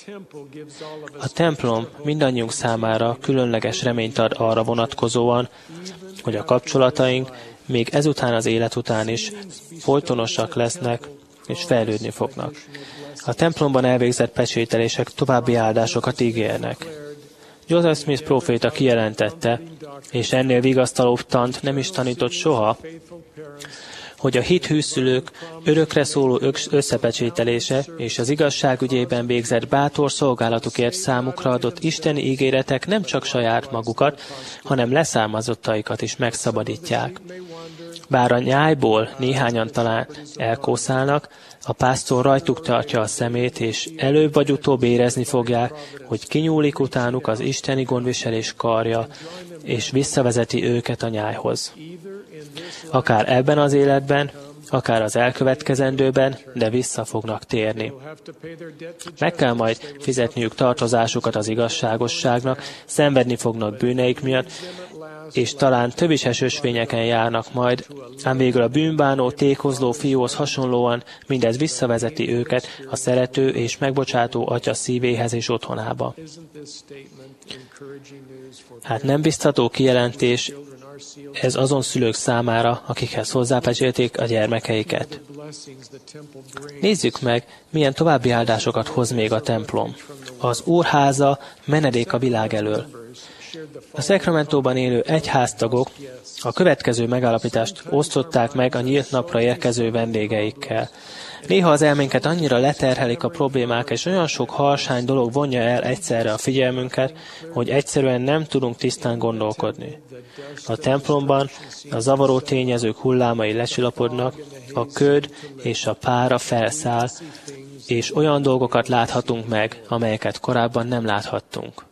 A templom mindannyiunk számára különleges reményt ad arra vonatkozóan, hogy a kapcsolataink még ezután az élet után is folytonosak lesznek és fejlődni fognak. A templomban elvégzett pecsételések további áldásokat ígérnek. Joseph Smith próféta kijelentette, és ennél vigasztalóbb tant nem is tanított soha, hogy a hithűszülők örökre szóló összepecsételése és az igazság ügyében végzett bátor szolgálatukért számukra adott isteni ígéretek nem csak saját magukat, hanem leszármazottaikat is megszabadítják. Bár a nyájból néhányan talán elkószálnak, a pásztor rajtuk tartja a szemét, és előbb vagy utóbb érezni fogják, hogy kinyúlik utánuk az isteni gondviselés karja, és visszavezeti őket a nyájhoz. Akár ebben az életben, akár az elkövetkezendőben, de vissza fognak térni. Meg kell majd fizetniük tartozásukat az igazságosságnak, szenvedni fognak bűneik miatt, és talán több is ösvényeken járnak majd, ám végül a bűnbánó, tékozló fiúhoz hasonlóan mindez visszavezeti őket a szerető és megbocsátó atya szívéhez és otthonába. Hát nem biztató kijelentés ez azon szülők számára, akikhez hozzápecsélték a gyermekeiket. Nézzük meg, milyen további áldásokat hoz még a templom. Az Úrháza menedék a világ elől. A Sacramentóban élő egyháztagok a következő megállapítást osztották meg a nyílt napra érkező vendégeikkel. Néha az elménket annyira leterhelik a problémák, és olyan sok harsány dolog vonja el egyszerre a figyelmünket, hogy egyszerűen nem tudunk tisztán gondolkodni. A templomban a zavaró tényezők hullámai lecsillapodnak, a köd és a pára felszáll, és olyan dolgokat láthatunk meg, amelyeket korábban nem láthattunk.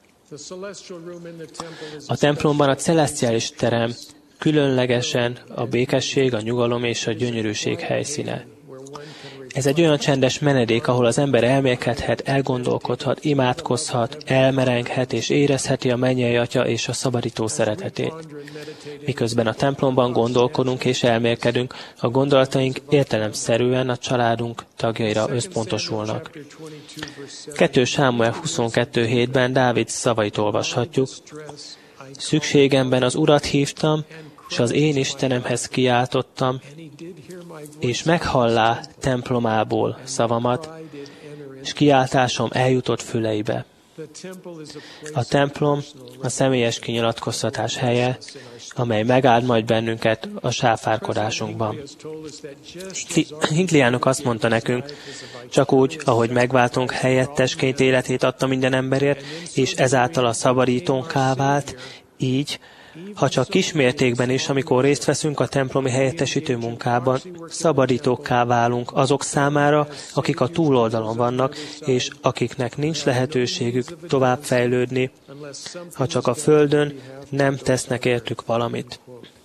A templomban a celesztiális terem különlegesen a békesség, a nyugalom és a gyönyörűség helyszíne. Ez egy olyan csendes menedék, ahol az ember elmélkedhet, elgondolkodhat, imádkozhat, elmerenghet és érezheti a mennyei Atya és a szabadító szeretetét. Miközben a templomban gondolkodunk és elmélkedünk, a gondolataink értelemszerűen a családunk tagjaira összpontosulnak. 2 Sámuel 22:7-ben Dávid szavait olvashatjuk. Szükségemben az Urat hívtam, és az én Istenemhez kiáltottam, és meghallá templomából szavamat, és kiáltásom eljutott füleibe. A templom a személyes kinyilatkoztatás helye, amely megáld majd bennünket a sáfárkodásunkban. Hinckley elnök azt mondta nekünk, csak úgy, ahogy megváltunk helyettesként életét adta minden emberért, és ezáltal a szabadítónká vált, így, ha csak kismértékben is, amikor részt veszünk a templomi helyettesítő munkában, szabadítókká válunk azok számára, akik a túloldalon vannak, és akiknek nincs lehetőségük tovább fejlődni, ha csak a földön nem tesznek értük valamit.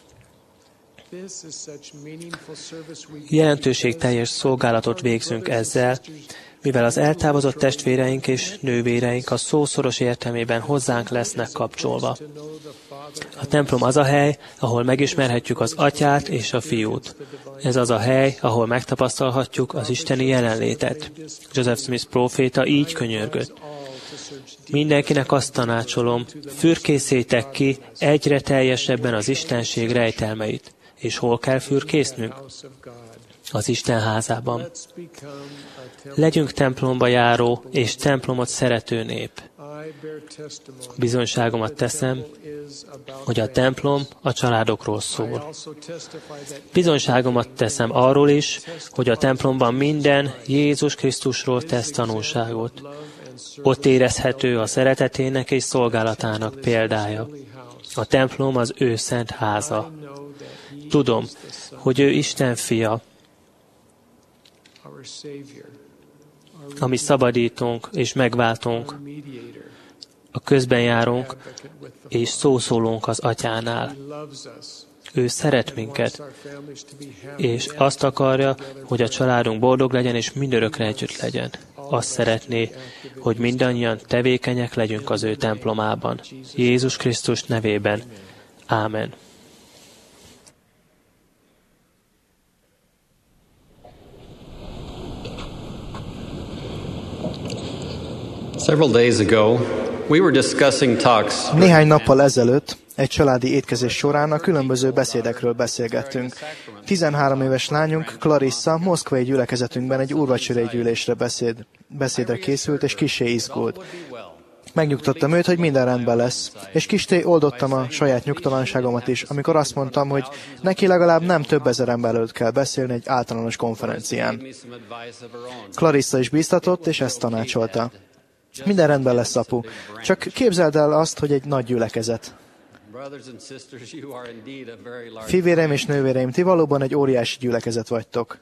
Jelentőségteljes szolgálatot végzünk ezzel, mivel az eltávozott testvéreink és nővéreink a szó szoros értelmében hozzánk lesznek kapcsolva. A templom az a hely, ahol megismerhetjük az Atyát és a Fiút. Ez az a hely, ahol megtapasztalhatjuk az isteni jelenlétet. Joseph Smith próféta így könyörgött. Mindenkinek azt tanácsolom, fürkészétek ki egyre teljesebben az Istenség rejtelmeit. És hol kell fürkésznünk? Az Isten házában. Legyünk templomba járó és templomot szerető nép. Bizonyságomat teszem, hogy a templom a családokról szól. Bizonyságomat teszem arról is, hogy a templomban minden Jézus Krisztusról tesz tanúságot. Ott érezhető a szeretetének és szolgálatának példája. A templom az ő szent háza. Tudom, hogy ő Isten fia, a mi szabadítónk és megváltónk, a közbenjárunk és szószólónk az Atyánál. Ő szeret minket, és azt akarja, hogy a családunk boldog legyen és mindörökre együtt legyen. Azt szeretné, hogy mindannyian tevékenyek legyünk az ő templomában. Jézus Krisztus nevében. Ámen. Several days ago, we were discussing talks. Néhány nappal ezelőtt egy családi étkezés során a különböző beszédekről beszélgettünk. 13 éves lányunk, Clarissa, moszkvai gyülekezetünkben egy úrvacsorai gyűlésre beszédre készült, és kissé izgult. Megnyugtattam őt, hogy minden rendben lesz, és kissé oldottam a saját nyugtalanságomat is, amikor azt mondtam, hogy neki legalább nem több ezer ember előtt kell beszélni egy általános konferencián. Clarissa is bíztatott, és ezt tanácsolta. Minden rendben lesz, apu. Csak képzeld el azt, hogy egy nagy gyülekezet. Fivéreim és nővéreim, ti valóban egy óriási gyülekezet vagytok.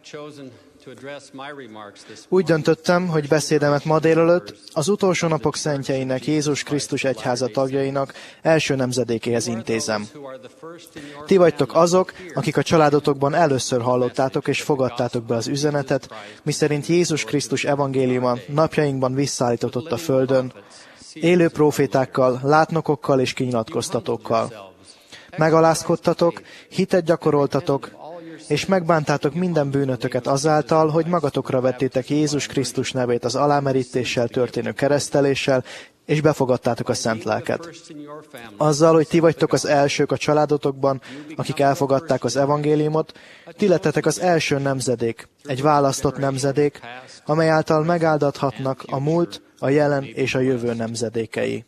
Úgy döntöttem, hogy beszédemet ma délelőtt az utolsó napok szentjeinek, Jézus Krisztus egyháza tagjainak első nemzedékéhez intézem. Ti vagytok azok, akik a családotokban először hallottátok és fogadtátok be az üzenetet, miszerint Jézus Krisztus evangéliuma napjainkban visszaállított a földön, élő prófétákkal, látnokokkal és kinyilatkoztatókkal. Megalázkodtatok, hitet gyakoroltatok, és megbántátok minden bűnötöket azáltal, hogy magatokra vettétek Jézus Krisztus nevét az alámerítéssel történő kereszteléssel, és befogadtátok a Szent Lelket. Azzal, hogy ti vagytok az elsők a családotokban, akik elfogadták az evangéliumot, ti lettetek az első nemzedék, egy választott nemzedék, amely által megáldathatnak a múlt, a jelen és a jövő nemzedékei.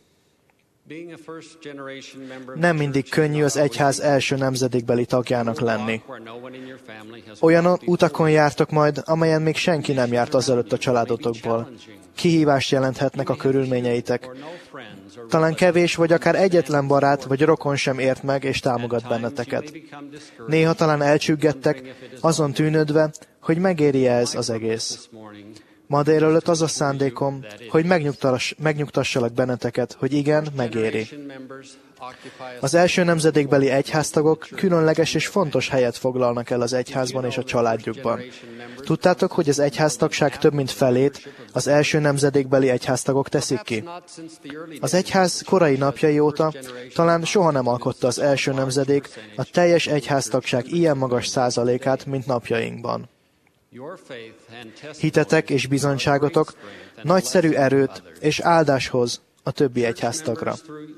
Nem mindig könnyű az egyház első nemzedékbeli tagjának lenni. Olyan utakon jártok majd, amelyen még senki nem járt azelőtt a családotokból. Kihívást jelenthetnek a körülményeitek. Talán kevés, vagy akár egyetlen barát, vagy rokon sem ért meg és támogat benneteket. Néha talán elcsüggettek, azon tűnődve, hogy megéri ez az egész. Ma délelőtt az a szándékom, hogy megnyugtassalak benneteket, hogy igen, megéri. Az első nemzedékbeli egyháztagok különleges és fontos helyet foglalnak el az egyházban és a családjukban. Tudtátok, hogy az egyháztagság több mint felét az első nemzedékbeli egyháztagok teszik ki? Az egyház korai napjai óta talán soha nem alkotta az első nemzedék a teljes egyháztagság ilyen magas százalékát, mint napjainkban. Hitetek és bizonyságotok nagyszerű erőt és áldáshoz a többi egyháztagra.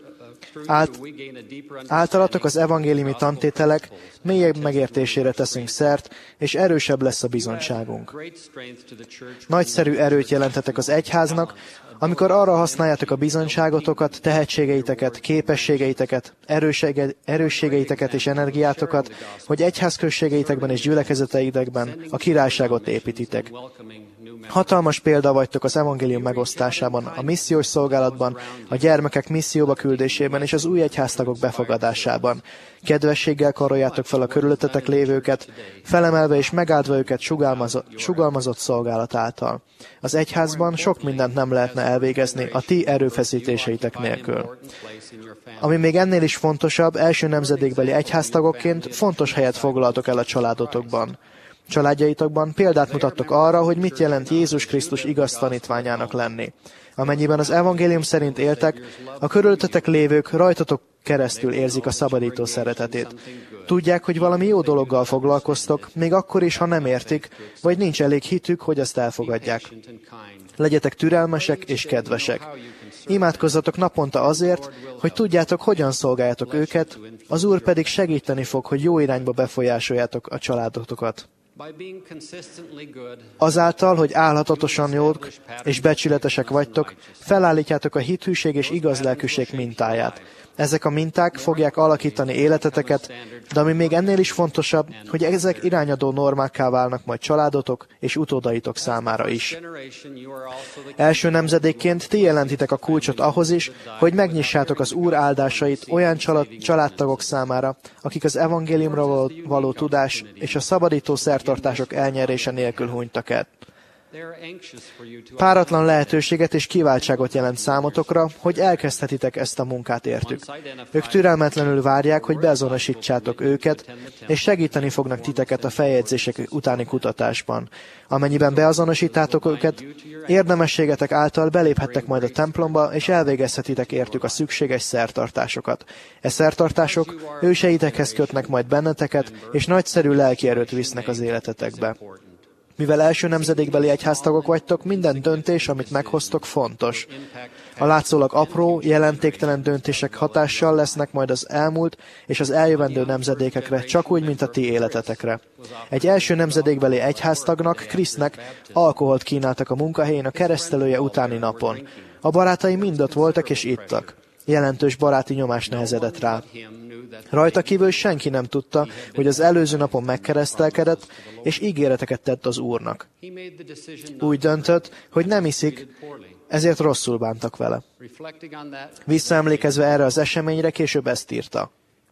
Általatok az evangéliumi tantételek mélyebb megértésére teszünk szert, és erősebb lesz a bizonyságunk. Nagyszerű erőt jelentetek az egyháznak, amikor arra használjátok a bizonyságotokat, tehetségeiteket, képességeiteket, erősségeiteket és energiátokat, hogy egyházközségeitekben és gyülekezeteitekben a királyságot építitek. Hatalmas példa vagytok az evangélium megosztásában, a missziós szolgálatban, a gyermekek misszióba küldésében és az új egyháztagok befogadásában. Kedvességgel karoljátok fel a körülöttetek lévőket, felemelve és megáldva őket sugalmazott szolgálat által. Az egyházban sok mindent nem lehetne elvégezni a ti erőfeszítéseitek nélkül. Ami még ennél is fontosabb, első nemzedékbeli egyháztagokként fontos helyet foglaltok el a családotokban. Családjaitokban példát mutattok arra, hogy mit jelent Jézus Krisztus igaz tanítványának lenni. Amennyiben az evangélium szerint éltek, a körülöttetek lévők rajtatok keresztül érzik a szabadító szeretetét. Tudják, hogy valami jó dologgal foglalkoztok, még akkor is, ha nem értik, vagy nincs elég hitük, hogy azt elfogadják. Legyetek türelmesek és kedvesek. Imádkozzatok naponta azért, hogy tudjátok, hogyan szolgáljátok őket, az Úr pedig segíteni fog, hogy jó irányba befolyásoljátok a családotokat. Azáltal, hogy álhatatosan jók és becsületesek vagytok, felállítjátok a hithűség és igazlelkűség mintáját. Ezek a minták fogják alakítani életeteket, de ami még ennél is fontosabb, hogy ezek irányadó normákká válnak majd családotok és utódaitok számára is. Első nemzedékként ti jelentitek a kulcsot ahhoz is, hogy megnyissátok az Úr áldásait olyan családtagok számára, akik az evangéliumra való tudás és a szabadító szertartások elnyerése nélkül hunytak el. Páratlan lehetőséget és kiváltságot jelent számotokra, hogy elkezdhetitek ezt a munkát értük. Ők türelmetlenül várják, hogy beazonosítsátok őket, és segíteni fognak titeket a feljegyzések utáni kutatásban. Amennyiben beazonosítátok őket, érdemességetek által beléphettek majd a templomba, és elvégezhetitek értük a szükséges szertartásokat. E szertartások őseitekhez kötnek majd benneteket, és nagyszerű lelki erőt visznek az életetekbe. Mivel első nemzedékbeli egyháztagok vagytok, minden döntés, amit meghoztok, fontos. A látszólag apró, jelentéktelen döntések hatással lesznek majd az elmúlt és az eljövendő nemzedékekre, csak úgy, mint a ti életetekre. Egy első nemzedékbeli egyháztagnak, Krisznek alkoholt kínáltak a munkahelyén a keresztelője utáni napon. A barátai mind ott voltak és ittak. Jelentős baráti nyomás nehezedett rá. Rajta kívül senki nem tudta, hogy az előző napon megkeresztelkedett, és ígéreteket tett az Úrnak. Úgy döntött, hogy nem iszik, ezért rosszul bántak vele. Visszaemlékezve erre az eseményre, később ezt írta.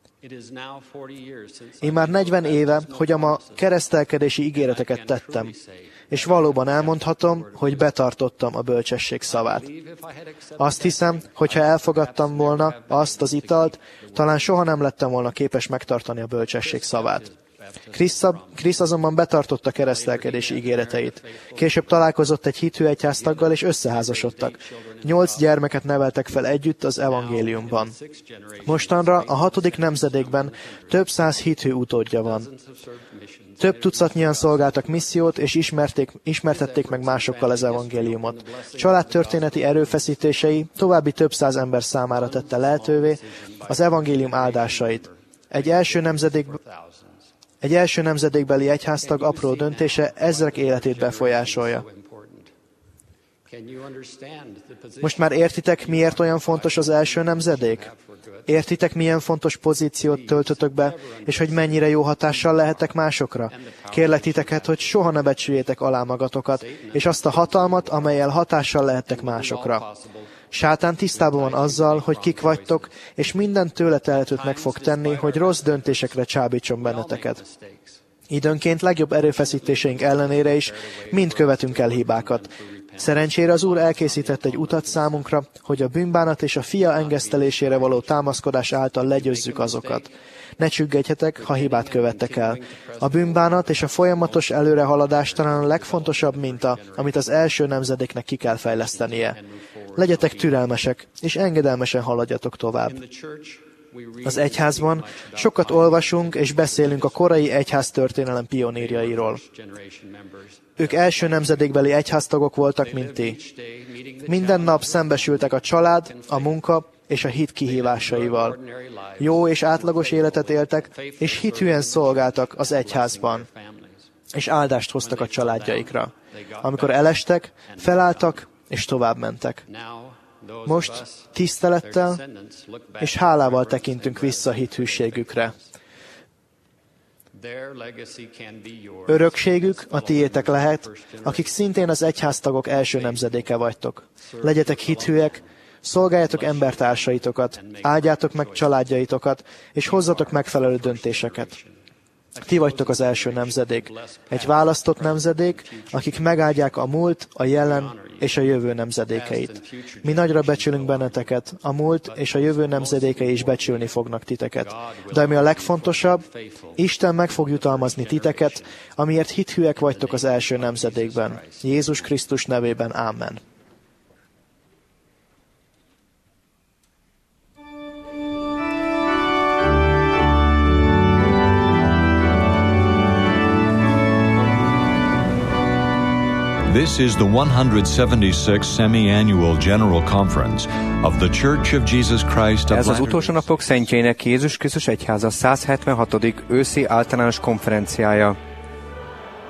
Én már 40 éve, hogy a ma keresztelkedési ígéreteket tettem, és valóban elmondhatom, hogy betartottam a bölcsesség szavát. Azt hiszem, hogyha elfogadtam volna azt az italt, talán soha nem lettem volna képes megtartani a bölcsesség szavát. Krisz azonban betartotta keresztelkedési ígéreteit. Később találkozott egy hithű egyháztaggal, és összeházasodtak. 8 gyermeket neveltek fel együtt az evangéliumban. Mostanra a 6. nemzedékben több száz hithű utódja van. Több tucatnyian szolgáltak missziót, és ismertették meg másokkal az evangéliumot. Családtörténeti erőfeszítései további több száz ember számára tette lehetővé az evangélium áldásait. Egy első nemzedékbeli egyháztag apró döntése ezrek életét befolyásolja. Most már értitek, miért olyan fontos az első nemzedék? Értitek, milyen fontos pozíciót töltötök be, és hogy mennyire jó hatással lehetek másokra? Kérlek titeket, hogy soha ne becsüljétek alá magatokat, és azt a hatalmat, amellyel hatással lehettek másokra. Sátán tisztában van azzal, hogy kik vagytok, és minden tőle telhetőt meg fog tenni, hogy rossz döntésekre csábítson benneteket. Időnként legjobb erőfeszítéseink ellenére is mind követünk el hibákat. Szerencsére az Úr elkészített egy utat számunkra, hogy a bűnbánat és a fia engesztelésére való támaszkodás által legyőzzük azokat. Ne csüggedjetek, ha hibát követtek el. A bűnbánat és a folyamatos előrehaladás talán a legfontosabb minta, amit az első nemzedéknek ki kell fejlesztenie. Legyetek türelmesek, és engedelmesen haladjatok tovább. Az egyházban sokat olvasunk és beszélünk a korai egyháztörténelem pionírjairól. Ők első nemzedékbeli egyháztagok voltak, mint ti. Minden nap szembesültek a család, a munka és a hit kihívásaival. Jó és átlagos életet éltek, és hithűen szolgáltak az egyházban, és áldást hoztak a családjaikra. Amikor elestek, felálltak, és tovább mentek. Most tisztelettel és hálával tekintünk vissza hithűségükre. Örökségük a tiétek lehet, akik szintén az egyháztagok első nemzedéke vagytok. Legyetek hithűek, szolgáljatok embertársaitokat, áldjátok meg családjaitokat, és hozzatok megfelelő döntéseket. Ti vagytok az első nemzedék, egy választott nemzedék, akik megáldják a múlt, a jelen és a jövő nemzedékeit. Mi nagyra becsülünk benneteket, a múlt és a jövő nemzedékei is becsülni fognak titeket. De ami a legfontosabb, Isten meg fog jutalmazni titeket, amiért hithűek vagytok az első nemzedékben. Jézus Krisztus nevében, ámen. This is the 176th Semi-Annual General Conference of the Church of Jesus Christ of Ez az utolsó napok szentjeinek Jézus Krisztus egyháza 176. őszi általános konferenciája.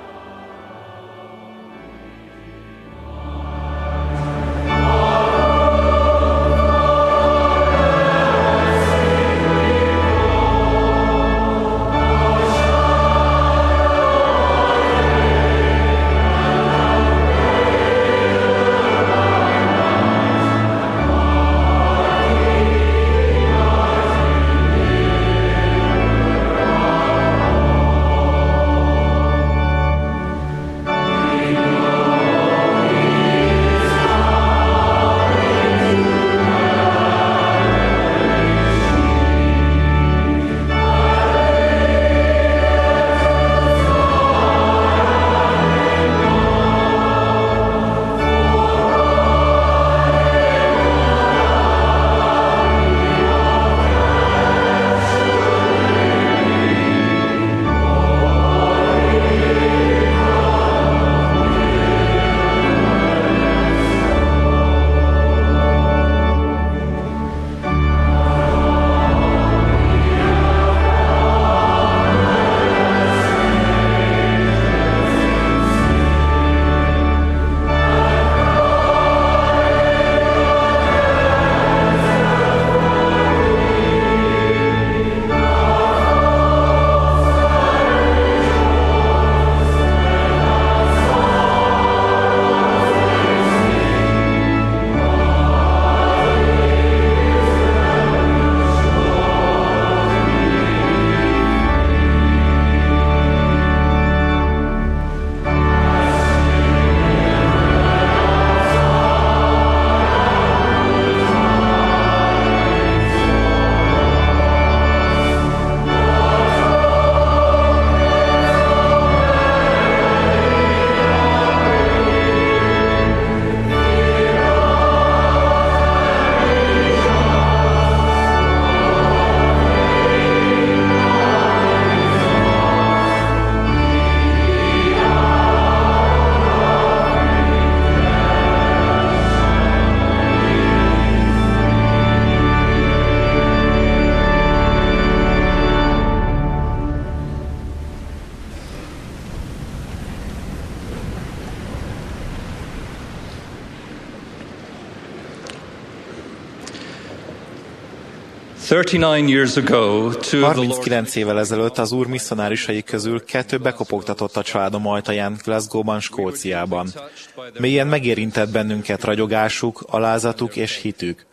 39 évvel ezelőtt az Úr misszionárusai közül 2 bekopogtatott a családom ajtaján Glasgow-ban, Skóciában. Mélyen megérintett bennünket ragyogásuk, alázatuk és hitük.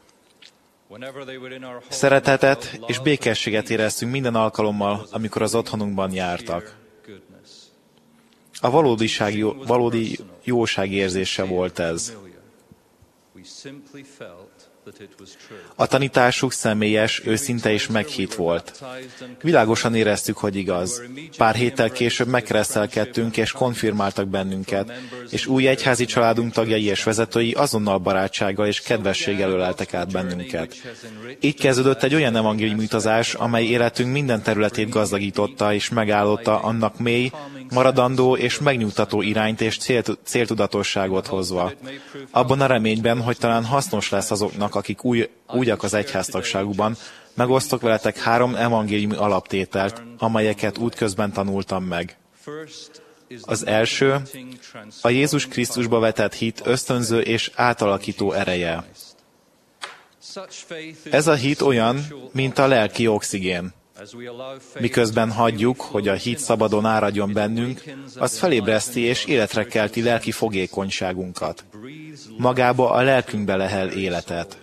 Szeretetet és békességet éreztünk minden alkalommal, amikor az otthonunkban jártak. A valódi jóság érzése volt ez. A tanításuk személyes, őszinte és meghitt volt. Világosan éreztük, hogy igaz. Pár héttel később megkeresztelkedtünk és konfirmáltak bennünket, és új egyházi családunk tagjai és vezetői azonnal barátsággal és kedvességgel öleltek át bennünket. Így kezdődött egy olyan evangéliumi utazás, amely életünk minden területét gazdagította és megállotta, annak mély, maradandó és megnyugtató irányt és céltudatosságot hozva. Abban a reményben, hogy talán hasznos lesz azoknak, akik újak az egyháztagságukban, megosztok veletek 3 evangéliumi alaptételt, amelyeket útközben tanultam meg. Az első, a Jézus Krisztusba vetett hit ösztönző és átalakító ereje. Ez a hit olyan, mint a lelki oxigén. Miközben hagyjuk, hogy a hit szabadon áradjon bennünk, az felébreszti és életre kelti lelki fogékonyságunkat. Magába a lelkünkbe lehel életet.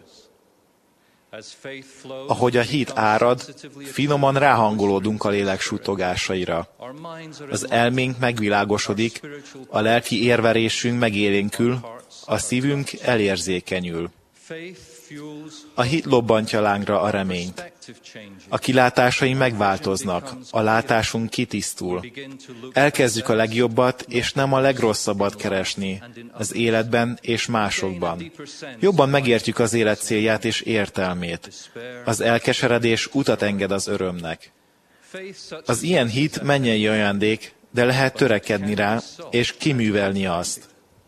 Ahogy a hit árad, finoman ráhangolódunk a lélek suttogásaira. Az elménk megvilágosodik, a lelki érverésünk megélénkül, a szívünk elérzékenyül. A hit lobbantja lángra a reményt. A kilátásaink megváltoznak, a látásunk kitisztul. Elkezdjük a legjobbat és nem a legrosszabbat keresni az életben és másokban. Jobban megértjük az élet célját és értelmét. Az elkeseredés utat enged az örömnek. Az ilyen hit mennyei ajándék, de lehet törekedni rá és kiművelni azt.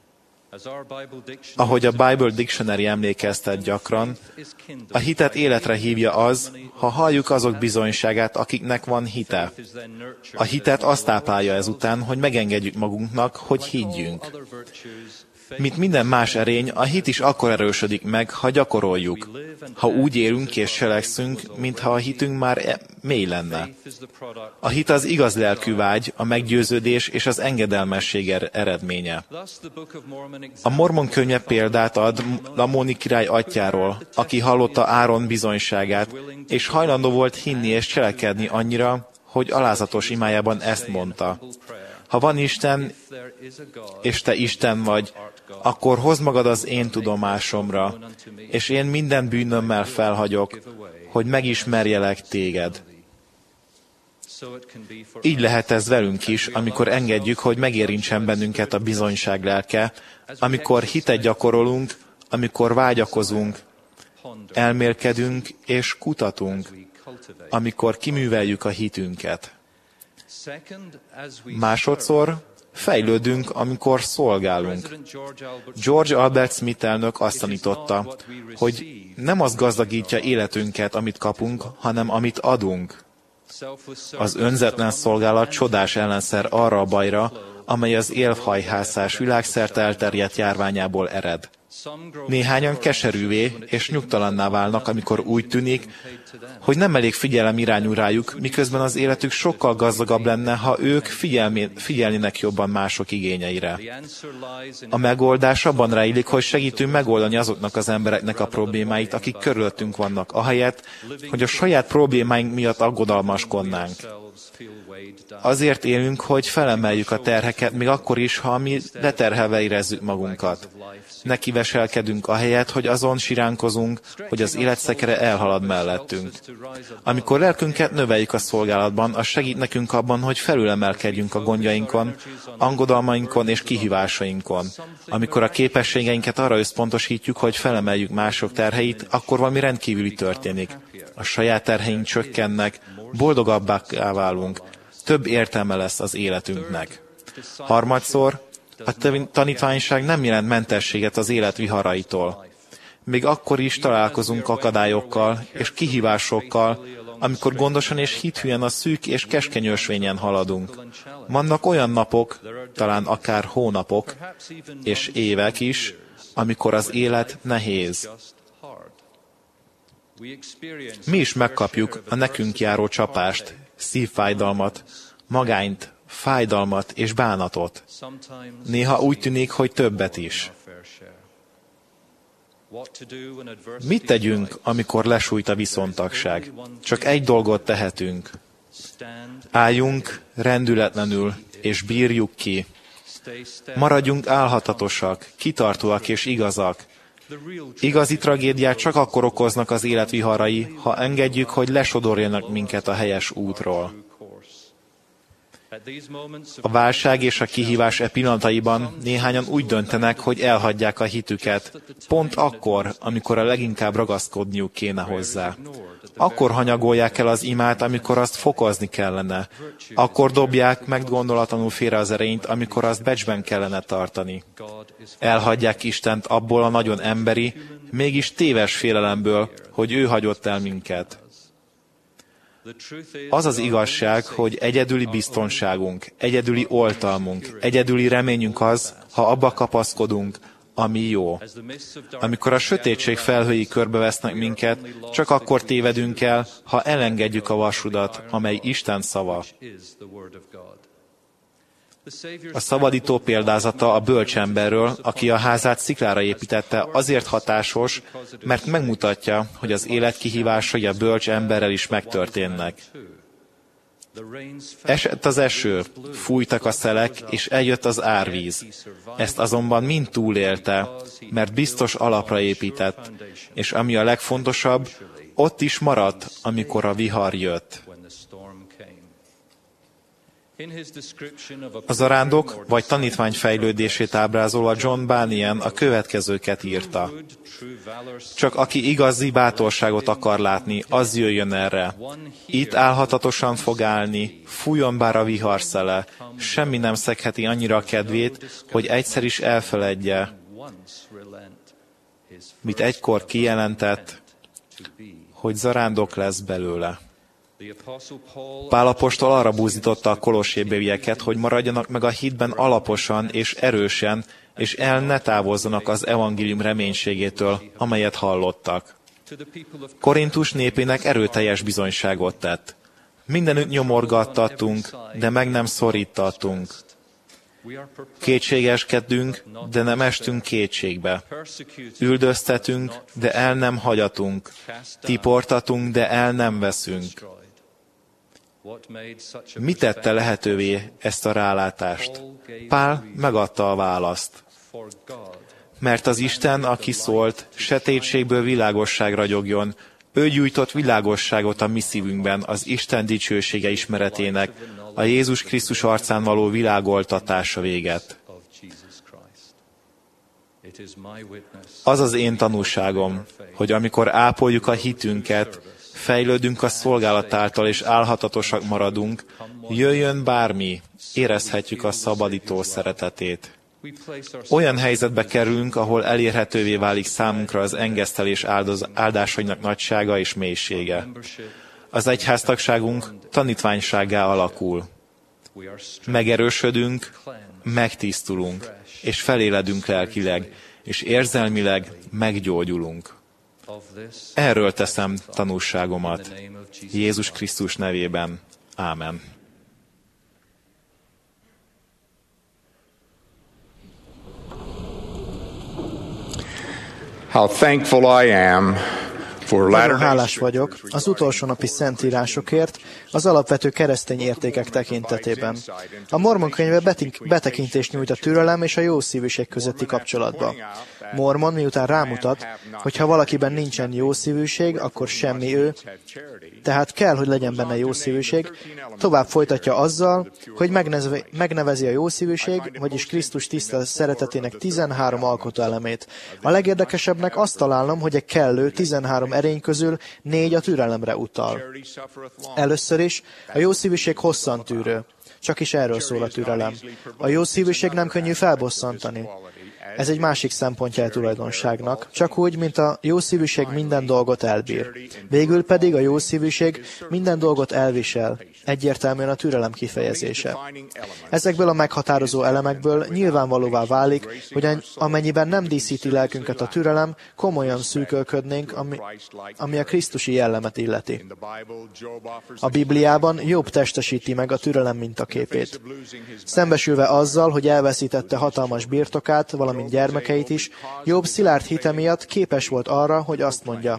Ahogy a Bible Dictionary emlékeztet gyakran, a hitet életre hívja az, ha halljuk azok bizonyságát, akiknek van hite. A hitet azt táplálja ezután, hogy megengedjük magunknak, hogy higgyünk. Mint minden más erény, a hit is akkor erősödik meg, ha gyakoroljuk. Ha úgy élünk és cselekszünk, mintha a hitünk már mély lenne. A hit az igaz lelkű vágy, a meggyőződés és az engedelmesség eredménye. A Mormon könyve példát ad Lamoni király atyjáról, aki hallotta Áron bizonyságát, és hajlandó volt hinni és cselekedni annyira, hogy alázatos imájában ezt mondta. Ha van Isten, és te Isten vagy, akkor hozd magad az én tudomásomra, és én minden bűnömmel felhagyok, hogy megismerjelek téged. Így lehet ez velünk is, amikor engedjük, hogy megérintsen bennünket a bizonyság lelke, amikor hitet gyakorolunk, amikor vágyakozunk, elmélkedünk és kutatunk, amikor kiműveljük a hitünket. Másodszor fejlődünk, amikor szolgálunk. George Albert Smith elnök azt tanította, hogy nem az gazdagítja életünket, amit kapunk, hanem amit adunk. Az önzetlen szolgálat csodás ellenszer arra a bajra, amely az élhajhászás világszerte elterjedt járványából ered. Néhányan keserűvé és nyugtalanná válnak, amikor úgy tűnik, hogy nem elég figyelem irányul rájuk, miközben az életük sokkal gazdagabb lenne, ha ők figyelnének jobban mások igényeire. A megoldás abban rejlik, hogy segítünk megoldani azoknak az embereknek a problémáit, akik körülöttünk vannak, ahelyett, hogy a saját problémáink miatt aggodalmaskodnánk. Azért élünk, hogy felemeljük a terheket, még akkor is, ha mi leterhelve érezzük magunkat. Ne kiveselkedünk ahelyett, hogy azon siránkozunk, hogy az életszekere elhalad mellettünk. Amikor lelkünket növeljük a szolgálatban, az segít nekünk abban, hogy felülemelkedjünk a gondjainkon, angodalmainkon és kihívásainkon. Amikor a képességeinket arra összpontosítjuk, hogy felemeljük mások terheit, akkor valami rendkívüli történik. A saját terheink csökkennek, boldogabbá válunk, több értelme lesz az életünknek. Harmadszor, a tanítványság nem jelent mentességet az élet viharaitól. Még akkor is találkozunk akadályokkal és kihívásokkal, amikor gondosan és hithűen a szűk és keskeny ösvényen haladunk. Vannak olyan napok, talán akár hónapok és évek is, amikor az élet nehéz. Mi is megkapjuk a nekünk járó csapást, szívfájdalmat, magányt, fájdalmat és bánatot. Néha úgy tűnik, hogy többet is. Mit tegyünk, amikor lesújt a viszontagság? Csak egy dolgot tehetünk. Álljunk rendületlenül, és bírjuk ki. Maradjunk álhatatosak, kitartóak és igazak. Igazi tragédiát csak akkor okoznak az élet viharai, ha engedjük, hogy lesodorjanak minket a helyes útról. A válság és a kihívás pillanataiban néhányan úgy döntenek, hogy elhagyják a hitüket, pont akkor, amikor a leginkább ragaszkodniuk kéne hozzá. Akkor hanyagolják el az imát, amikor azt fokozni kellene. Akkor dobják meg gondolatlanul félre az erényt, amikor azt becsben kellene tartani. Elhagyják Istent abból a nagyon emberi, mégis téves félelemből, hogy ő hagyott el minket. Az az igazság, hogy egyedüli biztonságunk, egyedüli oltalmunk, egyedüli reményünk az, ha abba kapaszkodunk, ami jó. Amikor a sötétség felhői körbevesznek minket, csak akkor tévedünk el, ha elengedjük a vasudat, amely Isten szava. A szabadító példázata a bölcs emberről, aki a házát sziklára építette, azért hatásos, mert megmutatja, hogy az élet kihívásai a bölcs emberrel is megtörténnek. Esett az eső, fújtak a szelek, és eljött az árvíz. Ezt azonban mind túlélte, mert biztos alapra épített, és ami a legfontosabb, ott is maradt, amikor a vihar jött. A zarándok vagy tanítvány fejlődését ábrázolva John Bunyan a következőket írta. Csak aki igazi bátorságot akar látni, az jöjjön erre. Itt álhatatosan fog állni, fújjon bár a viharszele, semmi nem szegheti annyira a kedvét, hogy egyszer is elfeledje, mit egykor kijelentett, hogy zarándok lesz belőle. Pál apostol arra buzdította a kolossébieket, hogy maradjanak meg a hitben alaposan és erősen, és el ne távozzanak az evangélium reménységétől, amelyet hallottak. Korintus népének erőteljes bizonyságot tett. Mindenütt nyomorgattattunk, de meg nem szorítattunk. Kétségeskedünk, de nem estünk kétségbe. Üldöztetünk, de el nem hagyatunk. Tiportatunk, de el nem veszünk. Mi tette lehetővé ezt a rálátást? Pál megadta a választ. Mert az Isten, aki szólt, sötétségből világosság ragyogjon, ő gyújtott világosságot a mi szívünkben az Isten dicsősége ismeretének, a Jézus Krisztus arcán való világoltatása véget. Az az én tanúságom, hogy amikor ápoljuk a hitünket, fejlődünk a szolgálat által és álhatatosak maradunk, jöjjön bármi, érezhetjük a szabadító szeretetét. Olyan helyzetbe kerülünk, ahol elérhetővé válik számunkra az engesztelés áldásainak nagysága és mélysége. Az egyháztagságunk tanítványsággá alakul. Megerősödünk, megtisztulunk, és feléledünk lelkileg, és érzelmileg meggyógyulunk. Erről teszem tanúságomat. Jézus Krisztus nevében. Ámen. How thankful I am for Nagyon hálás vagyok az utolsó napi szentírásokért az alapvető keresztény értékek tekintetében. A Mormon könyve betekintést nyújt a türelem és a jószívűség közötti kapcsolatba. Mormon miután rámutat, hogy ha valakiben nincsen jószívűség, akkor semmi ő, tehát kell, hogy legyen benne jószívűség, tovább folytatja azzal, hogy megnevezi a jószívűség, vagyis Krisztus tiszta szeretetének 13 alkotóelemét. A legérdekesebbnek azt találom, hogy egy kellő 13 erény közül 4 a türelemre utal. Először is a jószívűség hosszan tűrő. Csak is erről szól a türelem. A jószívűség nem könnyű felbosszantani. Ez egy másik szempontja a tulajdonságnak, csak úgy, mint a jószívűség minden dolgot elbír. Végül pedig a jószívűség minden dolgot elvisel, egyértelműen a türelem kifejezése. Ezekből a meghatározó elemekből nyilvánvalóvá válik, hogy amennyiben nem díszíti lelkünket a türelem, komolyan szűkölködnénk, ami a krisztusi jellemet illeti. A Bibliában Jobb testesíti meg a türelem mintaképét. Szembesülve azzal, hogy elveszítette hatalmas birtokát, valamint gyermekeit is, Jobb szilárd hite miatt képes volt arra, hogy azt mondja: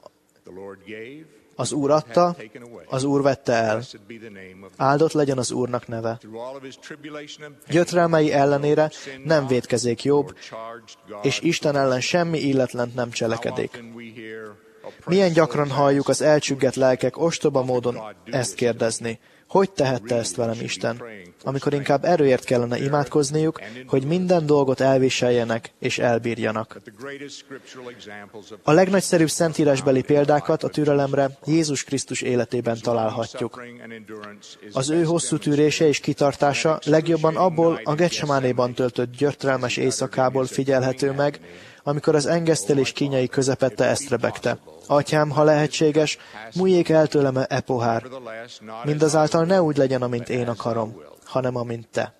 az Úr adta, az Úr vette el. Áldott legyen az Úrnak neve. Gyötrelmei ellenére nem vétkezik Jobb, és Isten ellen semmi illetlent nem cselekedik. Milyen gyakran halljuk az elcsüggett lelkek ostoba módon ezt kérdezni: hogy tehette ezt velem Isten? Amikor inkább erőért kellene imádkozniuk, hogy minden dolgot elviseljenek és elbírjanak. A legnagyszerűbb szentírásbeli példákat a türelemre Jézus Krisztus életében találhatjuk. Az ő hosszú tűrése és kitartása legjobban abból a Getsemánéban töltött gyötrelmes éjszakából figyelhető meg, amikor az engesztelés kínjai közepette ezt rebegte: Atyám, ha lehetséges, múljék el tőlem e pohár. Mindazáltal ne úgy legyen, amint én akarom, hanem amint te.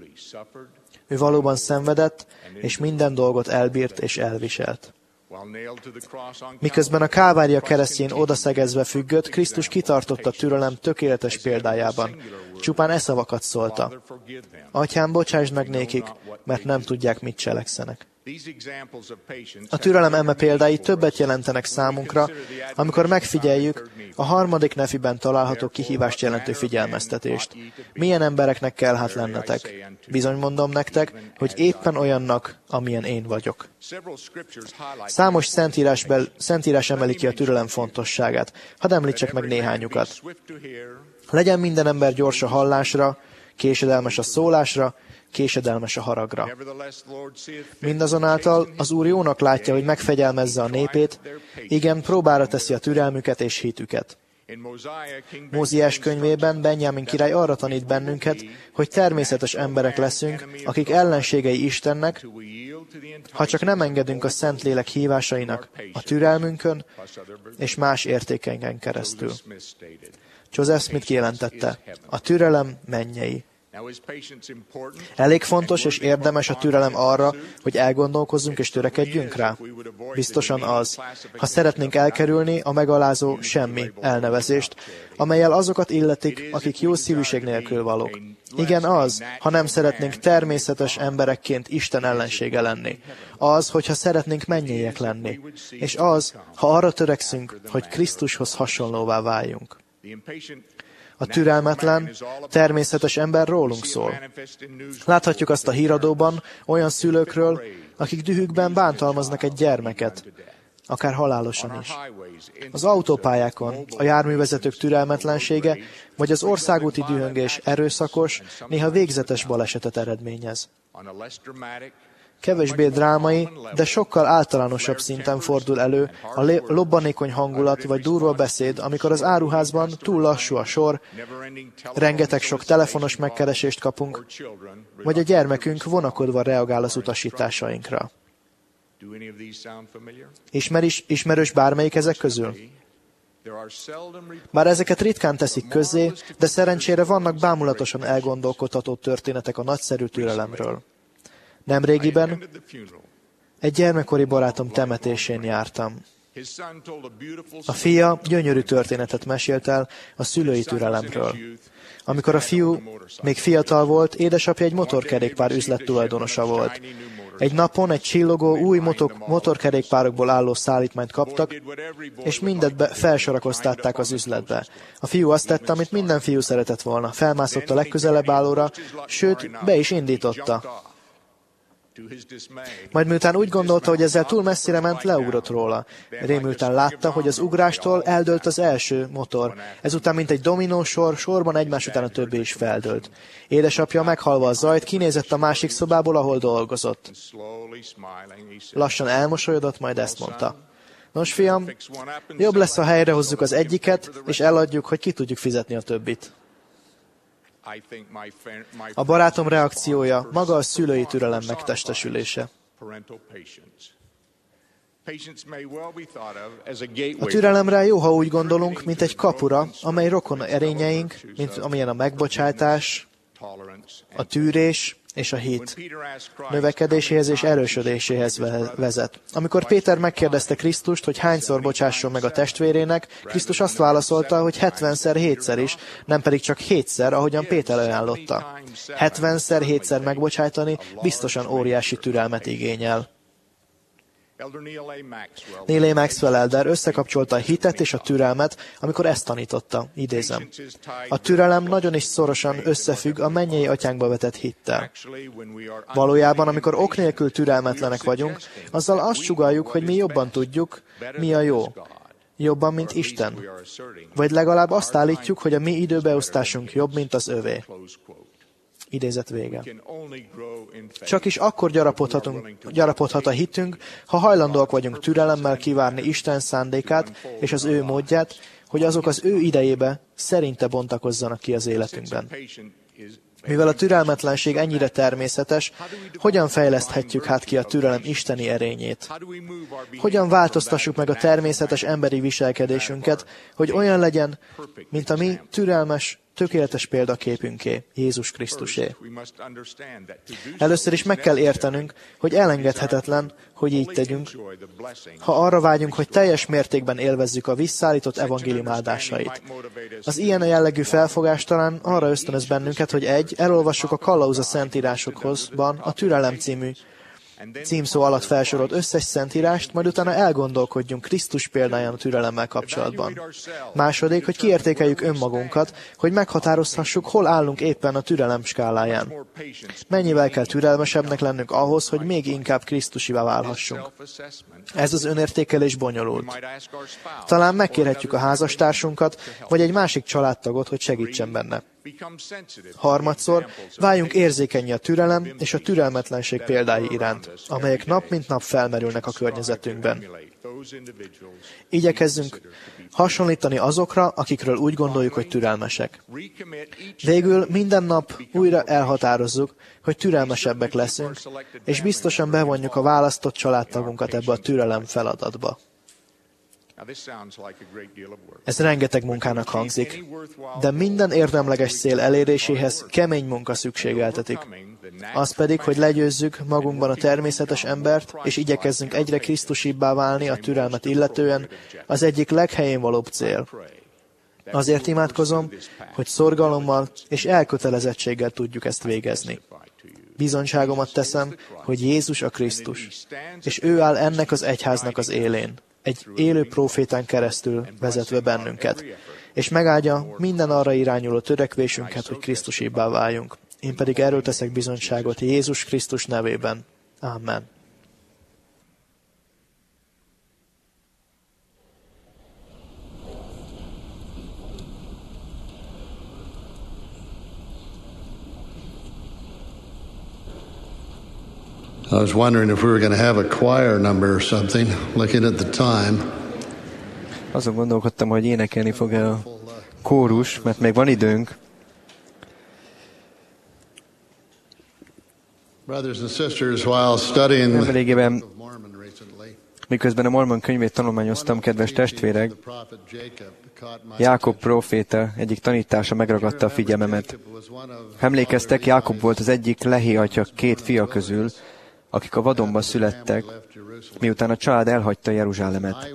Ő valóban szenvedett, és minden dolgot elbírt és elviselt. Miközben a Kávária keresztjén odaszegezve függött, Krisztus kitartott a türelem tökéletes példájában. Csupán e szavakat szólta: Atyám, bocsásd meg nékik, mert nem tudják, mit cselekszenek. A türelem eme példái többet jelentenek számunkra, amikor megfigyeljük a 3. nefiben található kihívást jelentő figyelmeztetést. Milyen embereknek kell hát lennetek? Bizony mondom nektek, hogy éppen olyannak, amilyen én vagyok. Számos szentírás emeli ki a türelem fontosságát. Hadd említsek meg néhányukat. Legyen minden ember gyors a hallásra, késedelmes a szólásra, késedelmes a haragra. Mindazonáltal az Úr jónak látja, hogy megfegyelmezze a népét, igen, próbára teszi a türelmüket és hitüket. Móziás könyvében Benjamin király arra tanít bennünket, hogy természetes emberek leszünk, akik ellenségei Istennek, ha csak nem engedünk a Szentlélek hívásainak a türelmünkön és más értékeinken keresztül. Joseph Smith kijelentette: a türelem mennyei. Elég fontos és érdemes a türelem arra, hogy elgondolkozzunk és törekedjünk rá? Biztosan az, ha szeretnénk elkerülni a megalázó semmi elnevezést, amellyel azokat illetik, akik jó szívűség nélkül valók. Igen, az, ha nem szeretnénk természetes emberekként Isten ellensége lenni. Az, hogyha szeretnénk mennyeiek lenni. És az, ha arra törekszünk, hogy Krisztushoz hasonlóvá váljunk. A türelmetlen, természetes ember rólunk szól. Láthatjuk azt a híradóban olyan szülőkről, akik dühükben bántalmaznak egy gyermeket, akár halálosan is. Az autópályákon a járművezetők türelmetlensége, vagy az országúti dühöngés erőszakos, néha végzetes balesetet eredményez. Kevésbé drámai, de sokkal általánosabb szinten fordul elő a lobbanékony hangulat vagy durva beszéd, amikor az áruházban túl lassú a sor, rengeteg sok telefonos megkeresést kapunk, vagy a gyermekünk vonakodva reagál az utasításainkra. Ismerős bármelyik ezek közül? Bár ezeket ritkán teszik közzé, de szerencsére vannak bámulatosan elgondolkodható történetek a nagyszerű türelemről. Nemrégiben egy gyermekkori barátom temetésén jártam. A fia gyönyörű történetet mesélt el a szülői türelemről. Amikor a fiú még fiatal volt, édesapja egy motorkerékpár üzlet tulajdonosa volt. Egy napon egy csillogó, új motorkerékpárokból álló szállítmányt kaptak, és mindet felsorakoztatták az üzletbe. A fiú azt tette, amit minden fiú szeretett volna. Felmászott a legközelebb állóra, sőt, be is indította. Majd miután úgy gondolta, hogy ezzel túl messzire ment, leugrott róla. Rémülten látta, hogy az ugrástól eldőlt az első motor. Ezután, mint egy dominósor, sorban egymás után a többi is feldőlt. Édesapja meghalva a zajt, kinézett a másik szobából, ahol dolgozott. Lassan elmosolyodott, majd ezt mondta: Nos, fiam, jobb lesz, ha helyrehozzuk az egyiket, és eladjuk, hogy ki tudjuk fizetni a többit. A barátom reakciója maga a szülői türelem megtestesülése. A türelemre jó, ha úgy gondolunk, mint egy kapura, amely rokon erényeink, mint amilyen a megbocsátás, a tűrés és a hit növekedéséhez és erősödéséhez vezet. Amikor Péter megkérdezte Krisztust, hogy hányszor bocsásson meg a testvérének, Krisztus azt válaszolta, hogy 70-szer 7-szer is, nem pedig csak 7-szer, ahogyan Péter ajánlotta. 70-szer 7-szer megbocsájtani biztosan óriási türelmet igényel. Neil A. Maxwell Elder összekapcsolta a hitet és a türelmet, amikor ezt tanította, idézem. A türelem nagyon is szorosan összefügg a mennyei atyánkba vetett hittel. Valójában, amikor ok nélkül türelmetlenek vagyunk, azzal azt sugalljuk, hogy mi jobban tudjuk, mi a jó. Jobban, mint Isten. Vagy legalább azt állítjuk, hogy a mi időbeosztásunk jobb, mint az övé. Idézet vége. Csak is akkor gyarapodhat a hitünk, ha hajlandóak vagyunk türelemmel kivárni Isten szándékát és az ő módját, hogy azok az ő idejébe szerinte bontakozzanak ki az életünkben. Mivel a türelmetlenség ennyire természetes, hogyan fejleszthetjük hát ki a türelem isteni erényét? Hogyan változtassuk meg a természetes emberi viselkedésünket, hogy olyan legyen, mint a mi türelmes, tökéletes példaképünké, Jézus Krisztusé. Először is meg kell értenünk, hogy elengedhetetlen, hogy így tegyünk, ha arra vágyunk, hogy teljes mértékben élvezzük a visszaállított evangélium áldásait. Az ilyen jellegű felfogás talán arra ösztönöz bennünket, hogy elolvassuk a Kallauza szentírásokban a Türelem című címszó alatt felsorolt összes szentírást, majd utána elgondolkodjunk Krisztus példáján a türelemmel kapcsolatban. Második, hogy kiértékeljük önmagunkat, hogy meghatározhassuk, hol állunk éppen a türelem skáláján. Mennyivel kell türelmesebbnek lennünk ahhoz, hogy még inkább Krisztusivá válhassunk. Ez az önértékelés bonyolult. Talán megkérhetjük a házastársunkat, vagy egy másik családtagot, hogy segítsen benne. Harmadszor, váljunk érzékennyé a türelem és a türelmetlenség példái iránt, amelyek nap mint nap felmerülnek a környezetünkben. Igyekezzünk hasonlítani azokra, akikről úgy gondoljuk, hogy türelmesek. Végül minden nap újra elhatározzuk, hogy türelmesebbek leszünk, és biztosan bevonjuk a választott családtagunkat ebbe a türelem feladatba. Ez rengeteg munkának hangzik, de minden érdemleges cél eléréséhez kemény munka szükségeltetik. Az pedig, hogy legyőzzük magunkban a természetes embert, és igyekezzünk egyre krisztusibbá válni a türelmet illetően, az egyik leghelyénvalóbb cél. Azért imádkozom, hogy szorgalommal és elkötelezettséggel tudjuk ezt végezni. Bizonyságomat teszem, hogy Jézus a Krisztus, és ő áll ennek az egyháznak az élén, egy élő prófétán keresztül vezetve bennünket, és megáldja minden arra irányuló törekvésünket, hogy Krisztusibbá váljunk. Én pedig erről teszek bizonyságot Jézus Krisztus nevében. Amen. I was wondering if we were going to have a choir number or something, looking at the time. Azon gondolkodtam, hogy énekelni fog a kórus, mert még van időnk. Brothers and sisters, while studying Nemrégében, miközben a Mormon könyvét tanulmányoztam, kedves testvérek, Jákob próféta egyik tanítása megragadta a figyelmemet. Emlékeztek, Jákob volt az egyik Lehi atya 2 fia közül, akik a vadonban születtek, miután a család elhagyta Jeruzsálemet.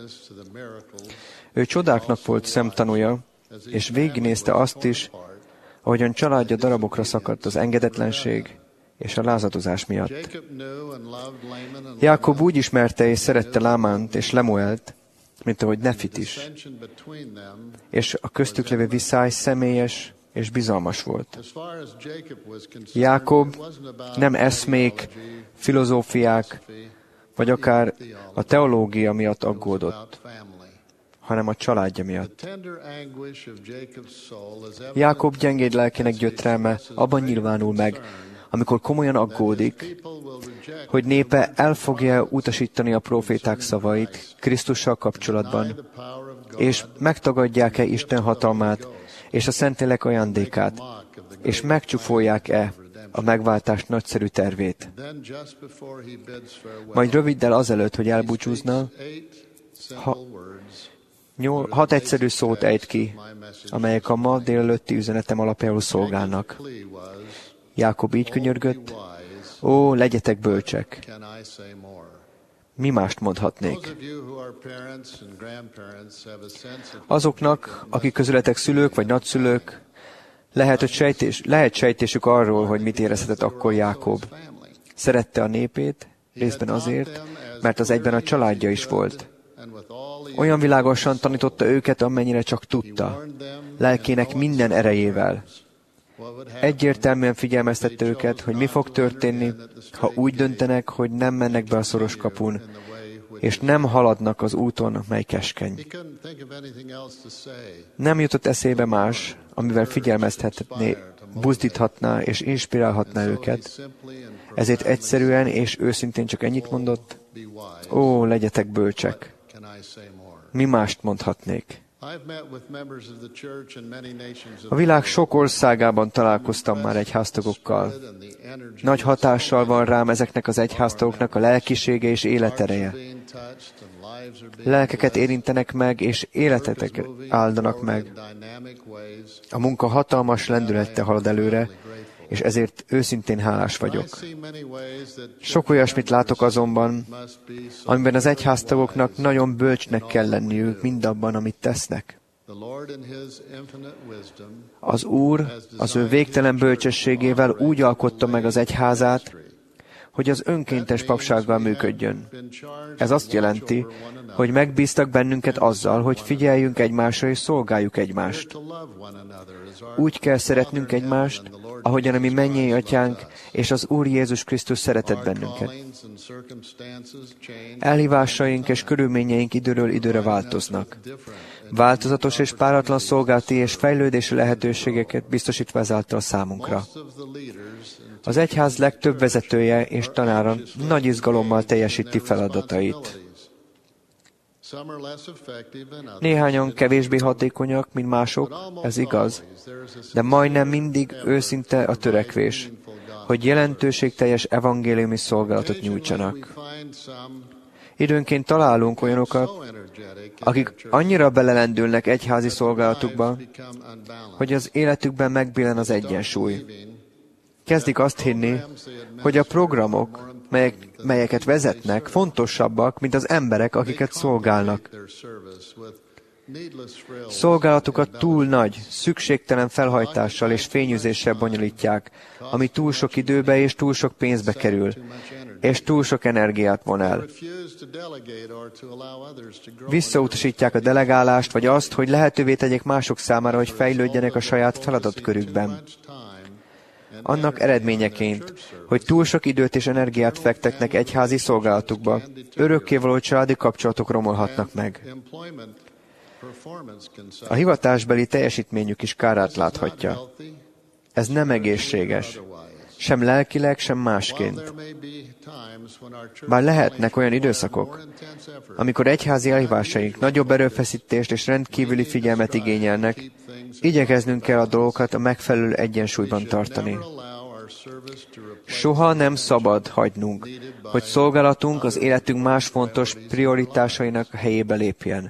Ő csodáknak volt szemtanúja, és végignézte azt is, ahogyan családja darabokra szakadt az engedetlenség és a lázadozás miatt. Jákob úgy ismerte és szerette Lámánt és Lemuelt, mint ahogy Nefit is, és a köztük lévő viszály személyes és bizalmas volt. Jákob nem eszmék, filozófiák, vagy akár a teológia miatt aggódott, hanem a családja miatt. Jákob gyengéd lelkének gyötrelme abban nyilvánul meg, amikor komolyan aggódik, hogy népe el fogja utasítani a próféták szavait Krisztussal kapcsolatban, és megtagadják-e Isten hatalmát és a Szentlélek ajándékát, és megcsúfolják-e a megváltás nagyszerű tervét. Majd röviddel azelőtt, hogy elbúcsúzna, 6 egyszerű szót ejt ki, amelyek a ma délelőtti üzenetem alapjául szolgálnak. Jákob így könyörgött: ó, legyetek bölcsek! Mi mást mondhatnék? Azoknak, akik közületek szülők vagy nagyszülők, lehet sejtésük arról, hogy mit érezhetett akkor Jákob. Szerette a népét, részben azért, mert az egyben a családja is volt. Olyan világosan tanította őket, amennyire csak tudta, lelkének minden erejével. Egyértelműen figyelmeztette őket, hogy mi fog történni, ha úgy döntenek, hogy nem mennek be a szoros kapun, és nem haladnak az úton, mely keskeny. Nem jutott eszébe más, amivel figyelmeztetné, buzdíthatná és inspirálhatná őket, ezért egyszerűen és őszintén csak ennyit mondott: ó, legyetek bölcsek! Mi mást mondhatnék? A világ sok országában találkoztam már egyháztagokkal. Nagy hatással van rám ezeknek az egyháztagoknak a lelkisége és életereje. Lelkeket érintenek meg, és életeteket áldanak meg. A munka hatalmas lendülettel halad előre, és ezért őszintén hálás vagyok. Sok olyasmit látok azonban, amiben az egyháztagoknak nagyon bölcsnek kell lenniük mindabban, amit tesznek. Az Úr az ő végtelen bölcsességével úgy alkotta meg az egyházát, hogy az önkéntes papsággal működjön. Ez azt jelenti, hogy megbíztak bennünket azzal, hogy figyeljünk egymásra és szolgáljuk egymást. Úgy kell szeretnünk egymást, ahogyan a mi mennyei atyánk és az Úr Jézus Krisztus szeretett bennünket. Elhívásaink és körülményeink időről időre változnak. Változatos és páratlan szolgálati és fejlődési lehetőségeket biztosítva ezáltal számunkra. Az egyház legtöbb vezetője és tanára nagy izgalommal teljesíti feladatait. Néhányan kevésbé hatékonyak, mint mások, ez igaz, de majdnem mindig őszinte a törekvés, hogy jelentőségteljes evangéliumi szolgálatot nyújtsanak. Időnként találunk olyanokat, akik annyira belelendülnek egyházi szolgálatukba, hogy az életükben megbillen az egyensúly. Kezdik azt hinni, hogy a programok, melyeket vezetnek, fontosabbak, mint az emberek, akiket szolgálnak. Szolgálatukat túl nagy, szükségtelen felhajtással és fényűzéssel bonyolítják, ami túl sok időbe és túl sok pénzbe kerül, és túl sok energiát von el. Visszautasítják a delegálást, vagy azt, hogy lehetővé tegyék mások számára, hogy fejlődjenek a saját feladatkörükben. Annak eredményeként, hogy túl sok időt és energiát fektetnek egyházi szolgálatukba, örökkévaló családi kapcsolatok romolhatnak meg. A hivatásbeli teljesítményük is kárát láthatja. Ez nem egészséges, sem lelkileg, sem másként. Bár lehetnek olyan időszakok, amikor egyházi elhívásaink nagyobb erőfeszítést és rendkívüli figyelmet igényelnek, igyekeznünk kell a dolgokat a megfelelő egyensúlyban tartani. Soha nem szabad hagynunk, hogy szolgálatunk az életünk más fontos prioritásainak a helyébe lépjen.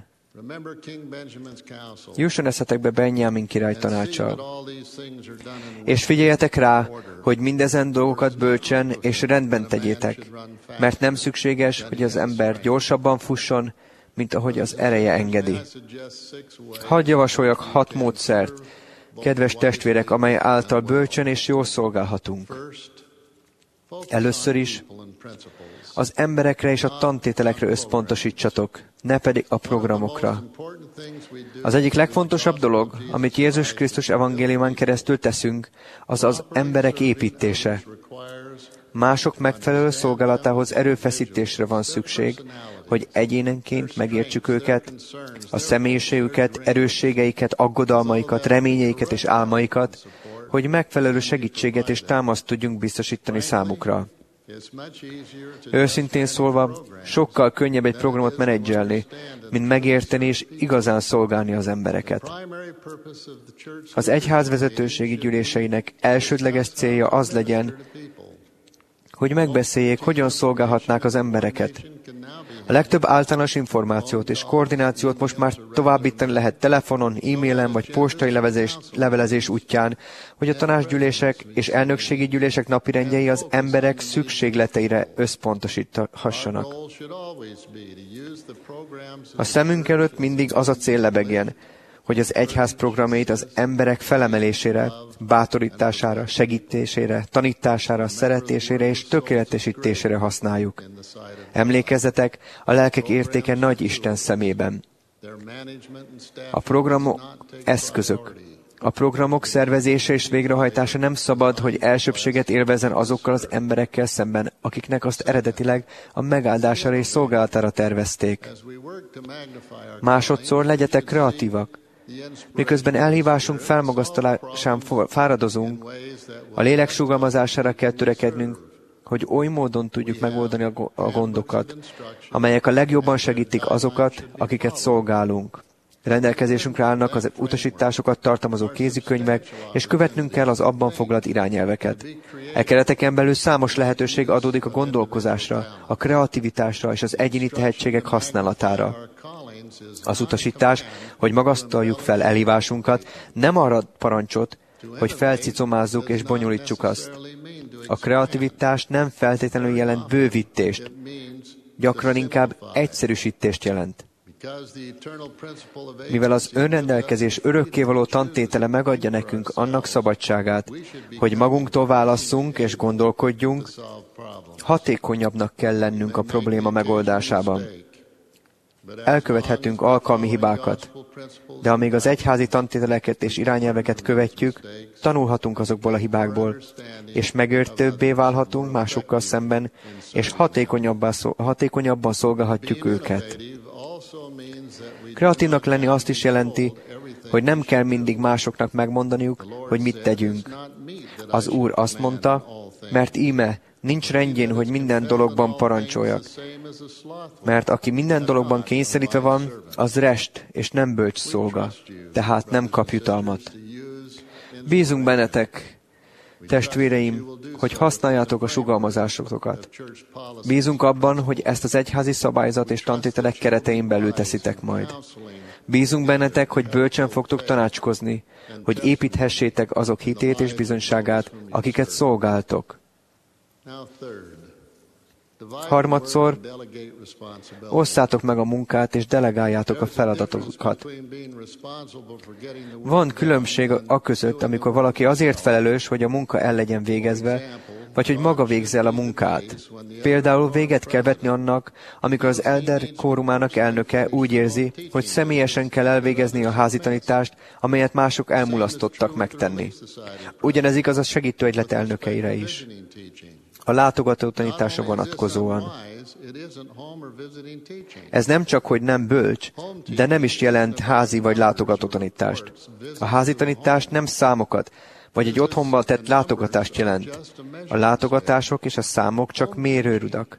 Jusson eszetekbe Benjamin király tanácssal. És figyeljetek rá, hogy mindezen dolgokat bölcsen és rendben tegyétek, mert nem szükséges, hogy az ember gyorsabban fusson, mint ahogy az ereje engedi. Hadd javasoljak 6 módszert, kedves testvérek, amely által bölcsen és jól szolgálhatunk. Először is az emberekre és a tantételekre összpontosítsatok, ne pedig a programokra. Az egyik legfontosabb dolog, amit Jézus Krisztus evangéliumán keresztül teszünk, az az emberek építése. Mások megfelelő szolgálatához erőfeszítésre van szükség, hogy egyénenként megértsük őket, a személyiségüket, erősségeiket, aggodalmaikat, reményeiket és álmaikat, hogy megfelelő segítséget és támaszt tudjunk biztosítani számukra. Őszintén szólva, sokkal könnyebb egy programot menedzselni, mint megérteni és igazán szolgálni az embereket. Az egyház vezetőségi gyűléseinek elsődleges célja az legyen, hogy megbeszéljék, hogyan szolgálhatnák az embereket. A legtöbb általános információt és koordinációt most már továbbítani lehet telefonon, e-mailen vagy postai levelezés útján, hogy a tanácsgyűlések és elnökségi gyűlések napirendjei az emberek szükségleteire összpontosíthassanak. A szemünk előtt mindig az a cél lebegjen, hogy az egyház programjait az emberek felemelésére, bátorítására, segítésére, tanítására, szeretésére és tökéletesítésére használjuk. Emlékezzetek, a lelkek értéke nagy Isten szemében. A programok eszközök. A programok szervezése és végrehajtása nem szabad, hogy elsőbbséget élvezzen azokkal az emberekkel szemben, akiknek azt eredetileg a megáldására és szolgálatára tervezték. Másodszor legyetek kreatívak. Miközben elhívásunk felmagasztalásán fáradozunk, a lélek sugalmazására kell törekednünk, hogy oly módon tudjuk megoldani a gondokat, amelyek a legjobban segítik azokat, akiket szolgálunk. Rendelkezésünkre állnak az utasításokat tartalmazó kézikönyvek, és követnünk kell az abban foglalt irányelveket. E kereteken belül számos lehetőség adódik a gondolkozásra, a kreativitásra és az egyéni tehetségek használatára. Az utasítás, hogy magasztaljuk fel elhívásunkat, nem arra parancsot, hogy felcicomázzuk és bonyolítsuk azt. A kreativitás nem feltétlenül jelent bővítést, gyakran inkább egyszerűsítést jelent. Mivel az önrendelkezés örökkévaló tantétele megadja nekünk annak szabadságát, hogy magunktól válasszunk és gondolkodjunk, hatékonyabbnak kell lennünk a probléma megoldásában. Elkövethetünk alkalmi hibákat, de amíg az egyházi tantételeket és irányelveket követjük, tanulhatunk azokból a hibákból, és megértőbbé válhatunk másokkal szemben, és hatékonyabban szolgálhatjuk őket. Kreatívnak lenni azt is jelenti, hogy nem kell mindig másoknak megmondaniuk, hogy mit tegyünk. Az Úr azt mondta, mert íme, nincs rendjén, hogy minden dologban parancsoljak. Mert aki minden dologban kényszerítve van, az rest és nem bölcs szolga, tehát nem kap jutalmat. Bízunk bennetek, testvéreim, hogy használjátok a sugalmazásokat. Bízunk abban, hogy ezt az egyházi szabályzat és tantételek keretein belül teszitek majd. Bízunk bennetek, hogy bölcsen fogtok tanácskozni, hogy építhessétek azok hitét és bizonyságát, akiket szolgáltok. Harmadszor, osszátok meg a munkát, és delegáljátok a feladatokat. Van különbség aközött, amikor valaki azért felelős, hogy a munka el legyen végezve, vagy hogy maga végzi el a munkát. Például véget kell vetni annak, amikor az Elder kórumának elnöke úgy érzi, hogy személyesen kell elvégezni a házitanítást, amelyet mások elmulasztottak megtenni. Ugyanez igaz a segítőegylet elnökeire is. A látogató tanításra vonatkozóan. Ez nem csak, hogy nem bölcs, de nem is jelent házi vagy látogató tanítást. A házi tanítás nem számokat, vagy egy otthonban tett látogatást jelent. A látogatások és a számok csak mérőrudak.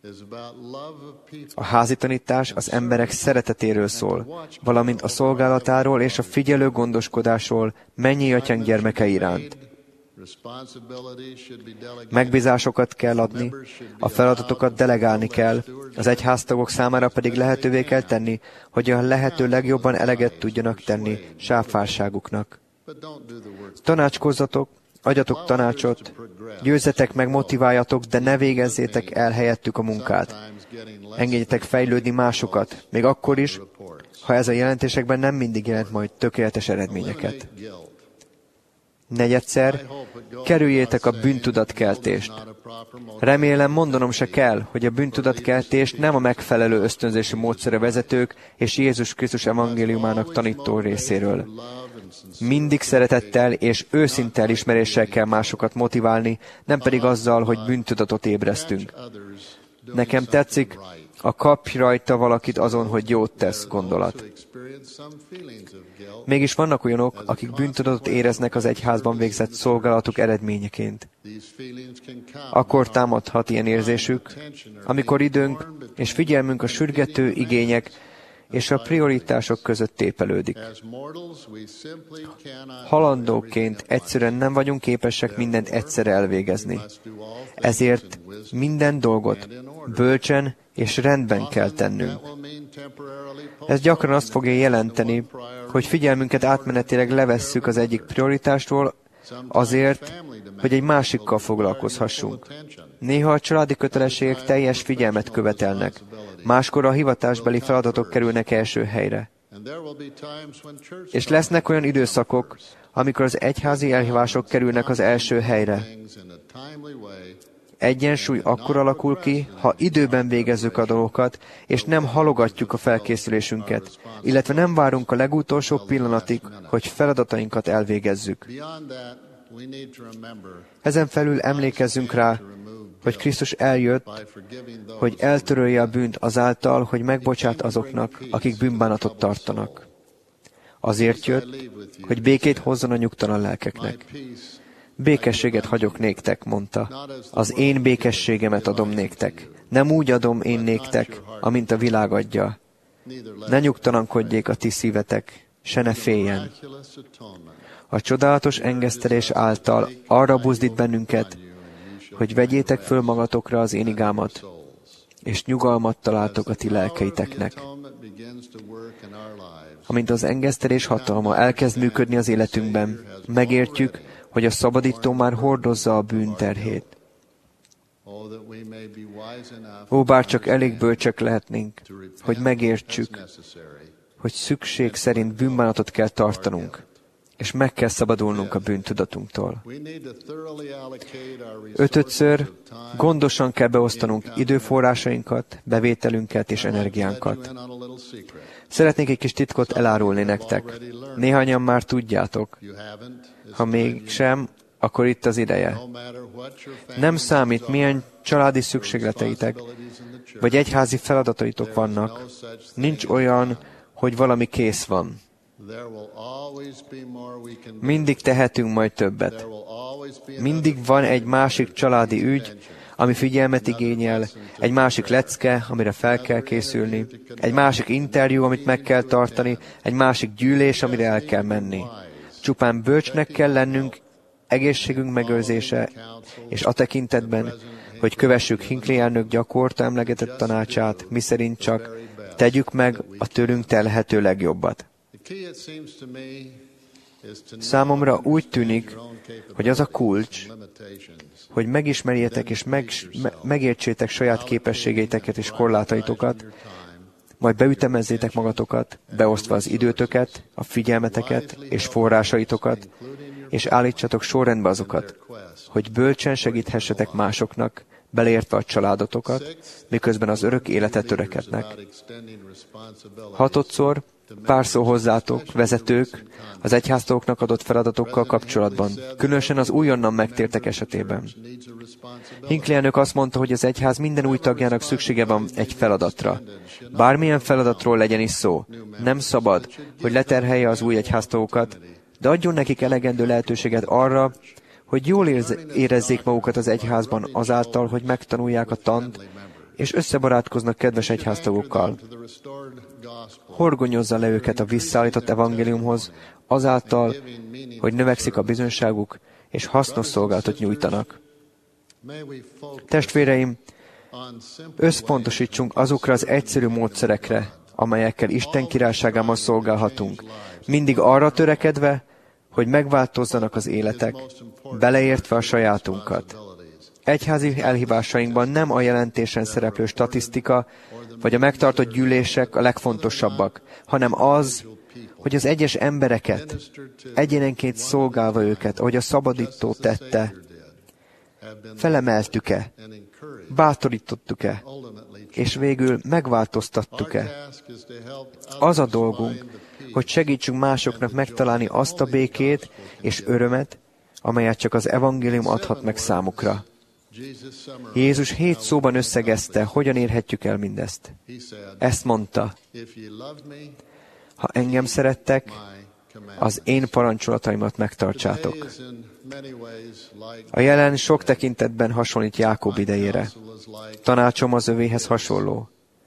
A házi tanítás az emberek szeretetéről szól, valamint a szolgálatáról és a figyelő gondoskodásról mennyi atyánk gyermeke iránt. Megbízásokat kell adni, a feladatokat delegálni kell, az egyháztagok számára pedig lehetővé kell tenni, hogy a lehető legjobban eleget tudjanak tenni sáfárságuknak. Tanácskozzatok, adjatok tanácsot, győzzetek meg, motiváljatok, de ne végezzétek el helyettük a munkát. Engedjetek fejlődni másokat, még akkor is, ha ez a jelentésekben nem mindig jelent majd tökéletes eredményeket. Negyedszer, kerüljétek a bűntudatkeltést. Remélem, mondanom se kell, hogy a bűntudatkeltés nem a megfelelő ösztönzési módszere vezetők és Jézus Krisztus evangéliumának tanító részéről. Mindig szeretettel és őszinte elismeréssel kell másokat motiválni, nem pedig azzal, hogy bűntudatot ébresztünk. Nekem tetszik, a kapj rajta valakit azon, hogy jót tesz gondolat. Mégis vannak olyanok, akik bűntudatot éreznek az egyházban végzett szolgálatuk eredményeként. Akkor támadhat ilyen érzésük, amikor időnk és figyelmünk a sürgető igények és a prioritások között tépelődik. Halandóként egyszerűen nem vagyunk képesek mindent egyszerre elvégezni. Ezért minden dolgot bölcsen és rendben kell tennünk. Ez gyakran azt fogja jelenteni, hogy figyelmünket átmenetileg levesszük az egyik prioritástól azért, hogy egy másikkal foglalkozhassunk. Néha a családi kötelességek teljes figyelmet követelnek, máskor a hivatásbeli feladatok kerülnek első helyre. És lesznek olyan időszakok, amikor az egyházi elhívások kerülnek az első helyre. Egyensúly akkor alakul ki, ha időben végezzük a dolgokat, és nem halogatjuk a felkészülésünket, illetve nem várunk a legutolsó pillanatig, hogy feladatainkat elvégezzük. Ezen felül emlékezzünk rá, hogy Krisztus eljött, hogy eltörölje a bűnt azáltal, hogy megbocsát azoknak, akik bűnbánatot tartanak. Azért jött, hogy békét hozzon a nyugtalan lelkeknek. Békességet hagyok néktek, mondta. Az én békességemet adom néktek. Nem úgy adom én néktek, amint a világ adja. Ne nyugtalankodjék a ti szívetek, se ne féljen. A csodálatos engesztelés által arra buzdít bennünket, hogy vegyétek föl magatokra az én igámat, és nyugalmat találtok a ti lelkeiteknek. Amint az engesztelés hatalma elkezd működni az életünkben, megértjük, hogy a szabadító már hordozza a bűn terhét. Ó, bár csak elég bölcsek lehetnénk, hogy megértsük, hogy szükség szerint bűnbánatot kell tartanunk, és meg kell szabadulnunk a bűntudatunktól. Ötödször gondosan kell beosztanunk időforrásainkat, bevételünket és energiánkat. Szeretnék egy kis titkot elárulni nektek. Néhányan már tudjátok. Ha mégsem, akkor itt az ideje. Nem számít, milyen családi szükségleteitek, vagy egyházi feladataitok vannak. Nincs olyan, hogy valami kész van. Mindig tehetünk majd többet. Mindig van egy másik családi ügy, ami figyelmet igényel, egy másik lecke, amire fel kell készülni, egy másik interjú, amit meg kell tartani, egy másik gyűlés, amire el kell menni. Csupán bölcsnek kell lennünk egészségünk megőrzése, és a tekintetben, hogy kövessük Hinckley elnök gyakorta emlegetett tanácsát, miszerint csak tegyük meg a tőlünk telhető legjobbat. Számomra úgy tűnik, hogy az a kulcs, hogy megismerjétek és megértsétek saját képességeiteket és korlátaitokat, majd beütemezzétek magatokat, beosztva az időtöket, a figyelmeteket és forrásaitokat, és állítsatok sorrendbe azokat, hogy bölcsen segíthessetek másoknak, beleértve a családotokat, miközben az örök életet törekednek. Hatodszor, pár szó hozzátok, vezetők, az egyháztagoknak adott feladatokkal kapcsolatban, különösen az újonnan megtértek esetében. Hinckley elnök azt mondta, hogy az egyház minden új tagjának szüksége van egy feladatra. Bármilyen feladatról legyen is szó, nem szabad, hogy leterhelje az új egyháztagokat, de adjon nekik elegendő lehetőséget arra, hogy jól érezzék magukat az egyházban azáltal, hogy megtanulják a tant, és összebarátkoznak kedves egyháztagokkal. Horgonyozza le őket a visszaállított evangéliumhoz, azáltal, hogy növekszik a bizonyságuk, és hasznos szolgálatot nyújtanak. Testvéreim, összpontosítsunk azokra az egyszerű módszerekre, amelyekkel Isten királyságában szolgálhatunk, mindig arra törekedve, hogy megváltozzanak az életek, beleértve a sajátunkat. Egyházi elhívásainkban nem a jelentésen szereplő statisztika, vagy a megtartott gyűlések a legfontosabbak, hanem az, hogy az egyes embereket, egyénenként szolgálva őket, ahogy a szabadító tette, felemeltük-e, bátorítottuk-e, és végül megváltoztattuk-e. Az a dolgunk, hogy segítsünk másoknak megtalálni azt a békét és örömet, amelyet csak az evangélium adhat meg számukra. Jézus 7 szóban összegezte, hogyan érhetjük el mindezt. Ezt mondta: ha engem szerettek, az én parancsolataimat megtartsátok. A jelen sok tekintetben hasonlít Jákob idejére. Tanácsom az övéhez hasonló.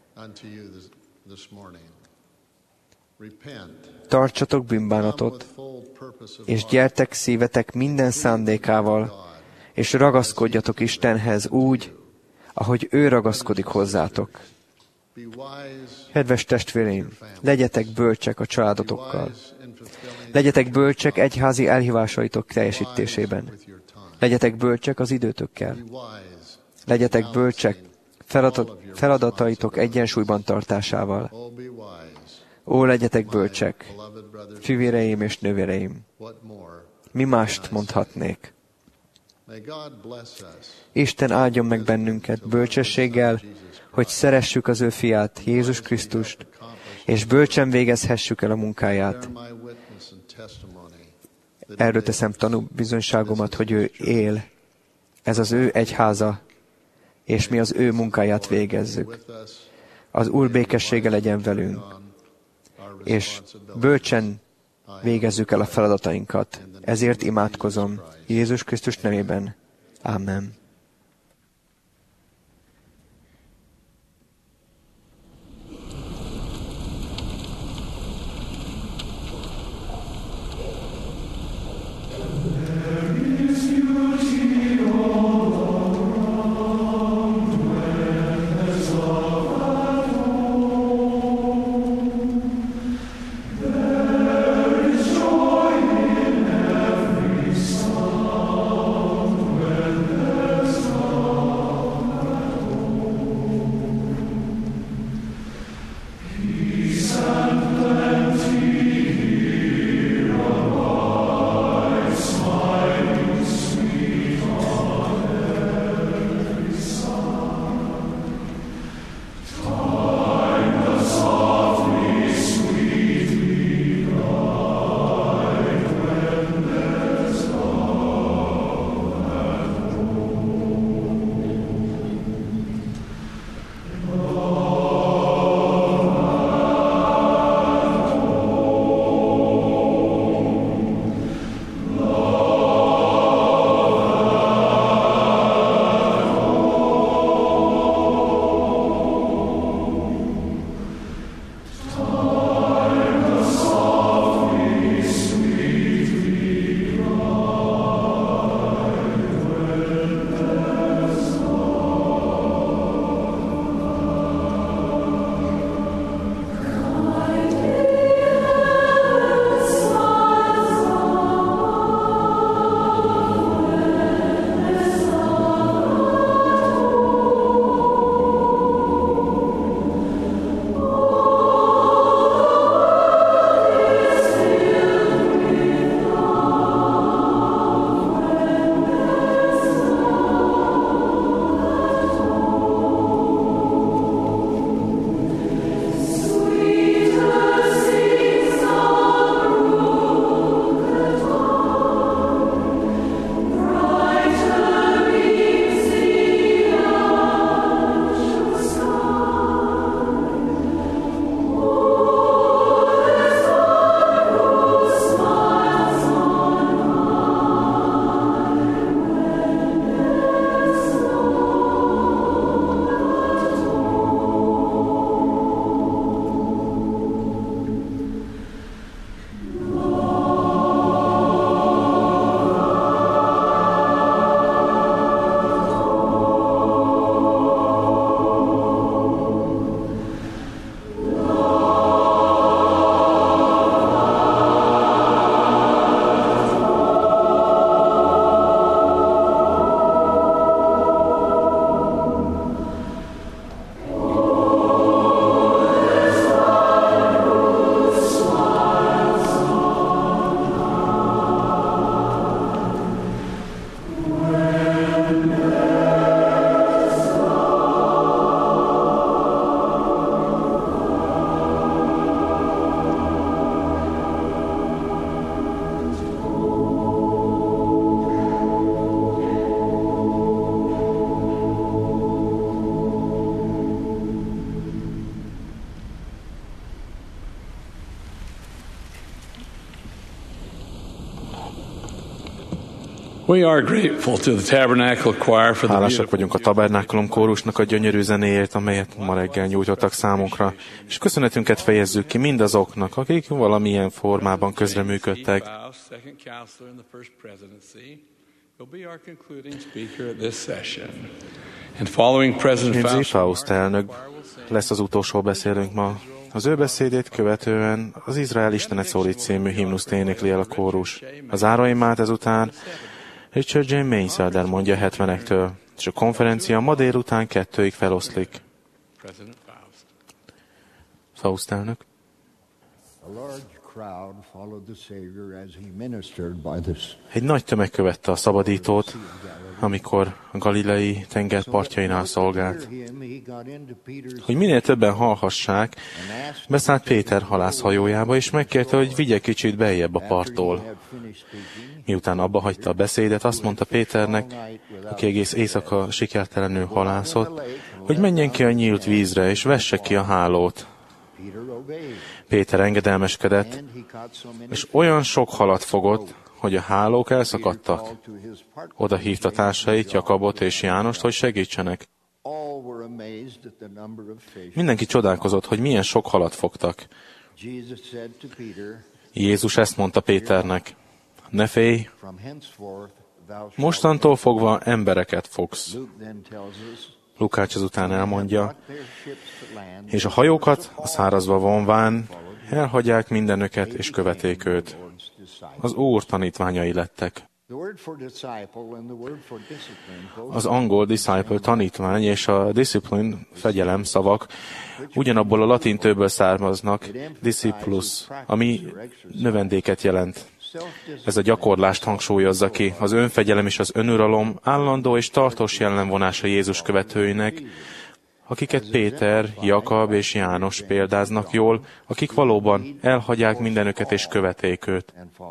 Tartsatok bűnbánatot, és gyertek szívetek minden szándékával, és ragaszkodjatok Istenhez úgy, ahogy ő ragaszkodik hozzátok. Kedves testvéreim, legyetek bölcsek a családotokkal. Legyetek bölcsek egyházi elhívásaitok teljesítésében. Legyetek bölcsek az időtökkel. Legyetek bölcsek feladataitok egyensúlyban tartásával. Ó, legyetek bölcsek, fivéreim és nővéreim. Mi mást mondhatnék? Isten áldjon meg bennünket bölcsességgel, hogy szeressük az ő fiát, Jézus Krisztust, és bölcsen végezhessük el a munkáját. Erről teszem tanúbizonyságomat, hogy ő él. Ez az ő egyháza, és mi az ő munkáját végezzük. Az Úr békessége legyen velünk, és bölcsen végezzük el a feladatainkat. Ezért imádkozom Jézus Krisztus nevében. Amen. We are grateful to the Tabernacle Choir for the Hálásak vagyunk a Tabernákulum kórusnak a gyönyörű zenéért, amelyet ma reggel nyújtottak számunkra, és köszönetünket fejezzük ki mindazoknak, akik valamilyen formában közreműködtek. Lindsay Faust elnök lesz az utolsó beszélőnk ma. Az ő beszédét követően az Izrael Istenet szólít című himnuszt énekli el a kórus. Az áraimát ezután Richard J. Mainselder mondja 70-ektől, és a konferencia ma délután 2-ig feloszlik. Faust elnök. Egy nagy tömeg követte a szabadítót, amikor a Galileai tenger partjainál szolgált. Hogy minél többen hallhassák, beszállt Péter halászhajójába, és megkérte, hogy vigye kicsit beljebb a parttól. Miután abba hagyta a beszédet, azt mondta Péternek, aki egész éjszaka sikertelenül halászott, hogy menjen ki a nyílt vízre, és vesse ki a hálót. Péter engedelmeskedett, és olyan sok halat fogott, hogy a hálók elszakadtak. Oda hívta társait, Jakabot és Jánost, hogy segítsenek. Mindenki csodálkozott, hogy milyen sok halat fogtak. Jézus ezt mondta Péternek: ne félj, mostantól fogva embereket fogsz. Lukács ezután elmondja, és a hajókat a szárazba vonván elhagyják mindenöket, és követték őt. Az Úr tanítványai lettek. Az angol disciple tanítvány és a discipline fegyelem szavak ugyanabból a latin tőből származnak, disciplus, ami növendéket jelent. Ez a gyakorlást hangsúlyozza ki. Az önfegyelem és az önuralom állandó és tartós jellemvonása Jézus követőinek, akiket Péter, Jakab és János példáznak jól, akik valóban elhagyják mindenöket és követték őt.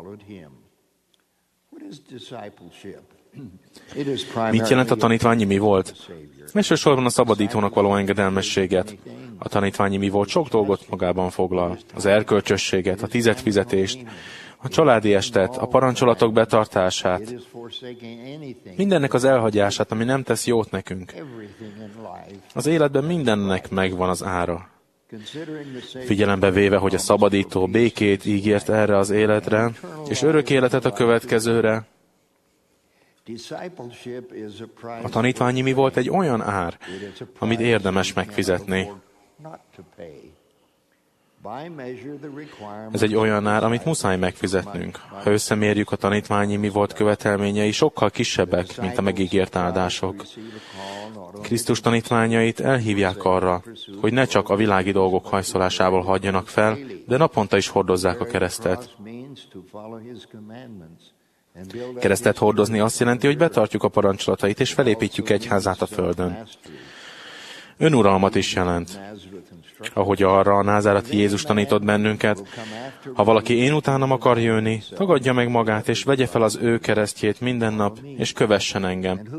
Mit jelent a tanítványi mi volt? Elsősorban a szabadítónak való engedelmességet. A tanítványi mi volt sok dolgot magában foglal. Az erkölcsösséget, a tizedfizetést, a családi estet, a parancsolatok betartását, mindennek az elhagyását, ami nem tesz jót nekünk. Az életben mindennek megvan az ára. Figyelembe véve, hogy a szabadító békét ígért erre az életre, és örök életet a következőre, a tanítványi mi volt egy olyan ár, amit érdemes megfizetni. Ez egy olyan ár, amit muszáj megfizetnünk. Ha összemérjük, a tanítványi mi volt követelményei, sokkal kisebbek, mint a megígért áldások. Krisztus tanítványait elhívják arra, hogy ne csak a világi dolgok hajszolásából hagyjanak fel, de naponta is hordozzák a keresztet. Keresztet hordozni azt jelenti, hogy betartjuk a parancsolatait, és felépítjük egyházát a földön. Önuralmat is jelent. Ahogy arra a názáreti Jézus tanított bennünket, ha valaki én utánam akar jönni, tagadja meg magát, és vegye fel az ő keresztjét minden nap, és kövessen engem.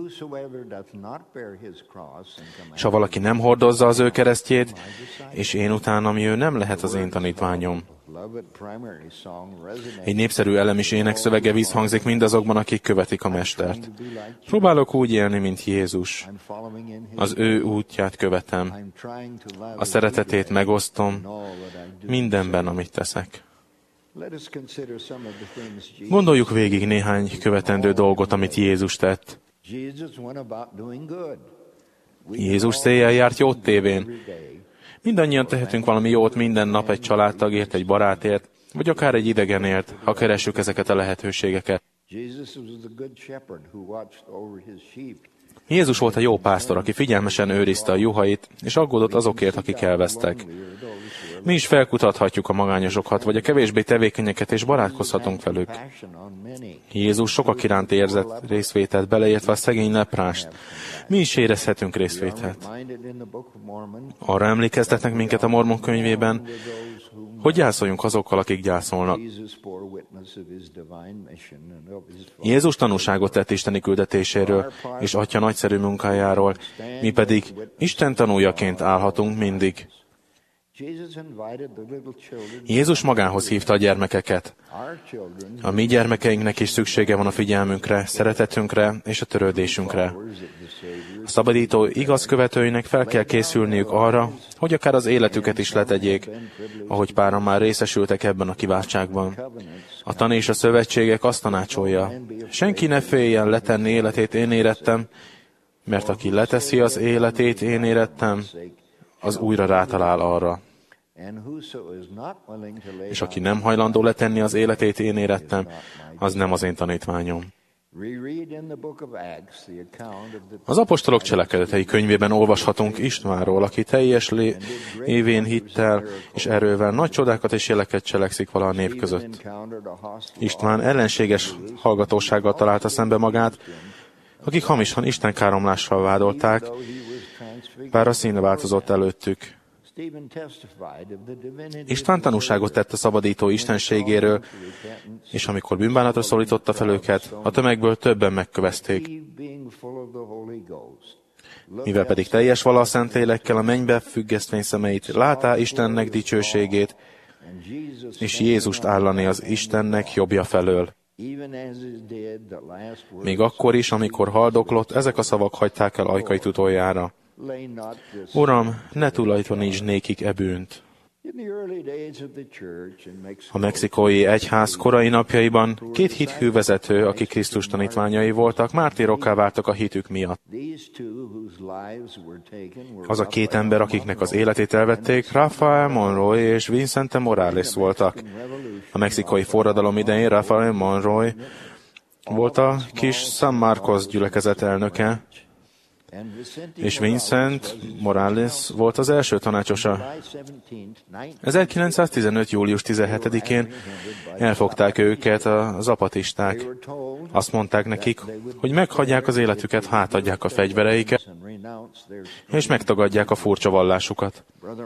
És ha valaki nem hordozza az ő keresztjét, és én utánam jön, nem lehet az én tanítványom. Egy népszerű elemis énekszövege visszhangzik mindazokban, akik követik a Mestert. Próbálok úgy élni, mint Jézus. Az ő útját követem. A szeretetét megosztom mindenben, amit teszek. Gondoljuk végig néhány követendő dolgot, amit Jézus tett. Jézus széjjel járt jót tévén. Mindannyian tehetünk valami jót minden nap egy családtagért, egy barátért, vagy akár egy idegenért, ha keressük ezeket a lehetőségeket. Jézus volt a jó pásztor, aki figyelmesen őrizte a juhait, és aggódott azokért, akik elvesztek. Mi is felkutathatjuk a magányosokat, vagy a kevésbé tevékenyeket, és barátkozhatunk velük. Jézus sokak iránt érzett részvételt, beleértve a szegény leprást. Mi is érezhetünk részvételt. Arra emlékeztetnek minket a Mormon könyvében, hogy gyászoljunk azokkal, akik gyászolnak. Jézus tanúságot tett isteni küldetéséről és Atya nagyszerű munkájáról, mi pedig Isten tanújaként állhatunk mindig. Jézus magához hívta a gyermekeket. A mi gyermekeinknek is szüksége van a figyelmünkre, szeretetünkre és a törődésünkre. A szabadító igaz követőinek fel kell készülniük arra, hogy akár az életüket is letegyék, ahogy páran már részesültek ebben a kiváltságban. A tan és a szövetségek azt tanácsolja: senki ne féljen letenni életét, én érettem, mert aki leteszi az életét, én érettem, az újra rátalál arra. És aki nem hajlandó letenni az életét, én érettem, az nem az én tanítványom. Az apostolok cselekedetei könyvében olvashatunk Istvánról, aki teljes évén hittel és erővel nagy csodákat és jeleket cselekszik vala a nép között. István ellenséges hallgatósággal találta szembe magát, akik hamisan istenkáromlással vádolták, bár a színe változott előttük. István tanúságot tett a szabadító istenségéről, és amikor bűnbánatra szólította fel őket, a tömegből többen megkövezték. Mivel pedig teljes vala a Szentlélekkel a mennybe függesztvény szemeit, látá Istennek dicsőségét, és Jézust állani az Istennek jobbja felől. Még akkor is, amikor haldoklott, ezek a szavak hagyták el ajkait utoljára. Uram, ne tulajdonítsd nékik e bűnt. A mexikói egyház korai napjaiban 2 hithű vezető, akik Krisztus tanítványai voltak, mártírokká váltak a hitük miatt. Az a 2 ember, akiknek az életét elvették, Rafael Monroy és Vicente Morales voltak. A mexikói forradalom idején Rafael Monroy volt a kis San Marcos gyülekezet elnöke, és Vincent Morales volt az első tanácsosa. 1915. július 17-én elfogták őket a zapatisták. Azt mondták nekik, hogy meghagyják az életüket, hátadják a fegyvereiket, és megtagadják a furcsa vallásukat.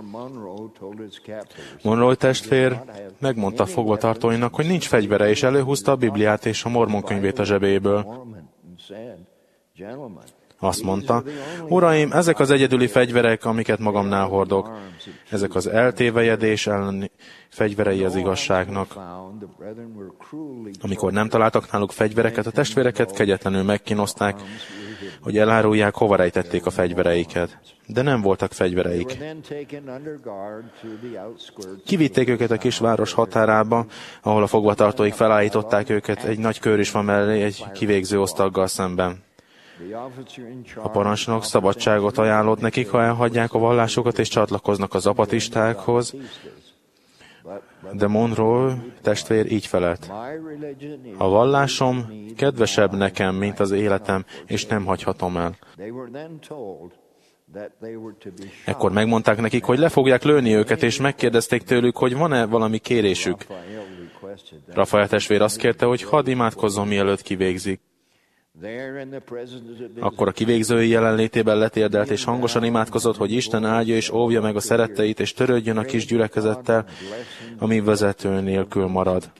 Monroe testvér megmondta a fogvatartóinak, hogy nincs fegyvere, és előhúzta a Bibliát és a Mormon könyvét a zsebéből. Azt mondta: Uraim, ezek az egyedüli fegyverek, amiket magamnál hordok. Ezek az eltévejedés elleni fegyverei az igazságnak. Amikor nem találtak náluk fegyvereket, a testvéreket kegyetlenül megkínozták, hogy elárulják, hova rejtették a fegyvereiket. De nem voltak fegyvereik. Kivitték őket a kisváros határába, ahol a fogvatartóik felállították őket egy nagy kőrisfa mellé egy kivégző osztaggal szemben. A parancsnok szabadságot ajánlott nekik, ha elhagyják a vallásukat és csatlakoznak a zapatistákhoz, de Monroe testvér így felelt: a vallásom kedvesebb nekem, mint az életem, és nem hagyhatom el. Ekkor megmondták nekik, hogy le fogják lőni őket, és megkérdezték tőlük, hogy van-e valami kérésük. Rafael testvér azt kérte, hogy hadd imádkozzon, mielőtt kivégzik. Akkor a kivégzői jelenlétében letérdelt, és hangosan imádkozott, hogy Isten áldja és óvja meg a szeretteit, és törődjön a kis gyülekezettel, ami vezető nélkül marad.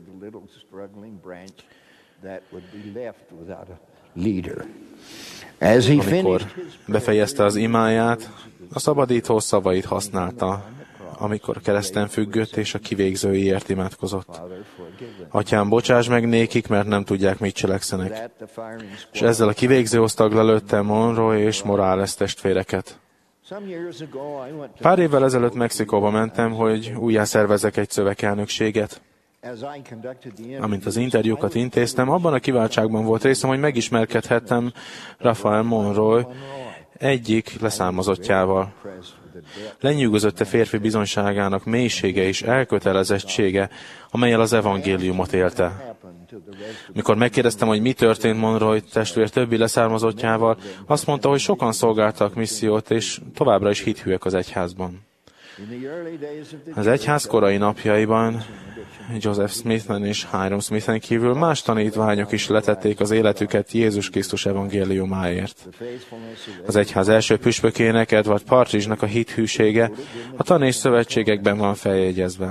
Amikor befejezte az imáját, a szabadító szavait használta, amikor kereszten függött és a kivégzőiért imádkozott. Atyám, bocsáss meg nékik, mert nem tudják, mit cselekszenek. És ezzel a kivégző osztag lelőtte Monroe és Morales testvéreket. Pár évvel ezelőtt Mexikóba mentem, hogy újjászervezzek egy szövekelnökséget. Amint az interjúkat intéztem, abban a kiváltságban volt részem, hogy megismerkedhettem Rafael Monroe egyik leszármazottjával. Lenyűgözött a férfi bizonyságának mélysége és elkötelezettsége, amellyel az evangéliumot élte. Mikor megkérdeztem, hogy mi történt Monroe testvér többi leszármazottjával, azt mondta, hogy sokan szolgáltak missziót, és továbbra is hithűek az egyházban. Az egyház korai napjaiban Joseph Smithen és Hiram Smithen kívül más tanítványok is letették az életüket Jézus Krisztus evangéliumáért. Az egyház első püspökének, Edward Partridge-nak a hithűsége a tanékszövetségekben van feljegyezve.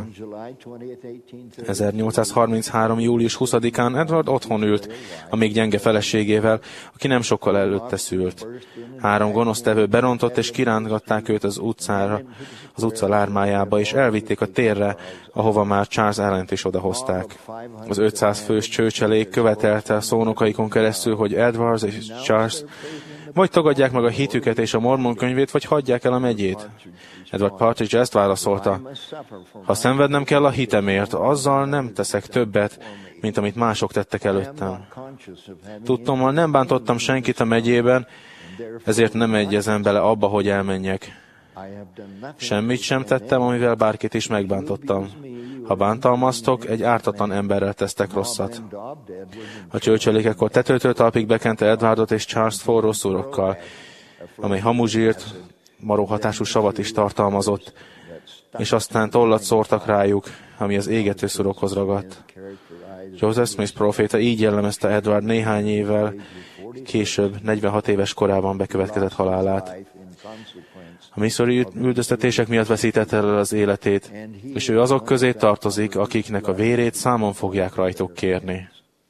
1833. július 20-án Edward otthon ült a még gyenge feleségével, aki nem sokkal előtte szült. 3 gonosztevő berontott és kirángatták őt az utcára, az utca lármájába, és elvitték a térre, ahova már Charles Allent is odahozták. Az 500 fős csőcselék követelte a szónokaikon keresztül, hogy Edwards és Charles vagy tagadják meg a hitüket és a mormon könyvét, vagy hagyják el a megyét. Edward Partridge ezt válaszolta: ha szenvednem kell a hitemért, azzal nem teszek többet, mint amit mások tettek előttem. Tudtommal nem bántottam senkit a megyében, ezért nem egyezem bele abba, hogy elmenjek. Semmit sem tettem, amivel bárkit is megbántottam. Ha bántalmaztok, egy ártatlan emberrel tesztek rosszat. A csőcselékekkor tetőtől talpig bekente Edwardot és Charles forró szurokkal, amely hamuzsírt, maróhatású savat is tartalmazott, és aztán tollat szórtak rájuk, ami az égető szurokhoz ragadt. Joseph Smith próféta így jellemezte Edward néhány évvel később, 46 éves korában bekövetkezett halálát. A Missouri üldöztetések miatt veszítette el az életét, és ő azok közé tartozik, akiknek a vérét számon fogják rajtuk kérni.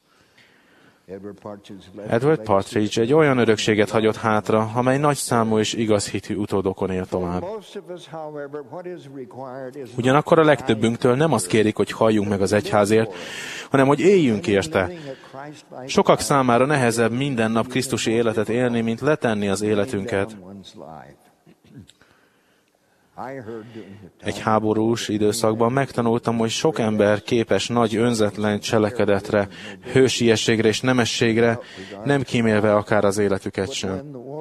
Edward Partridge egy olyan örökséget hagyott hátra, amely nagy számú és igaz hitű utódokon él tovább. Ugyanakkor a legtöbbünktől nem azt kérik, hogy halljunk meg az egyházért, hanem hogy éljünk érte. Sokak számára nehezebb minden nap krisztusi életet élni, mint letenni az életünket. Egy háborús időszakban megtanultam, hogy sok ember képes nagy önzetlen cselekedetre, hősiességre és nemességre, nem kímélve akár az életüket sem.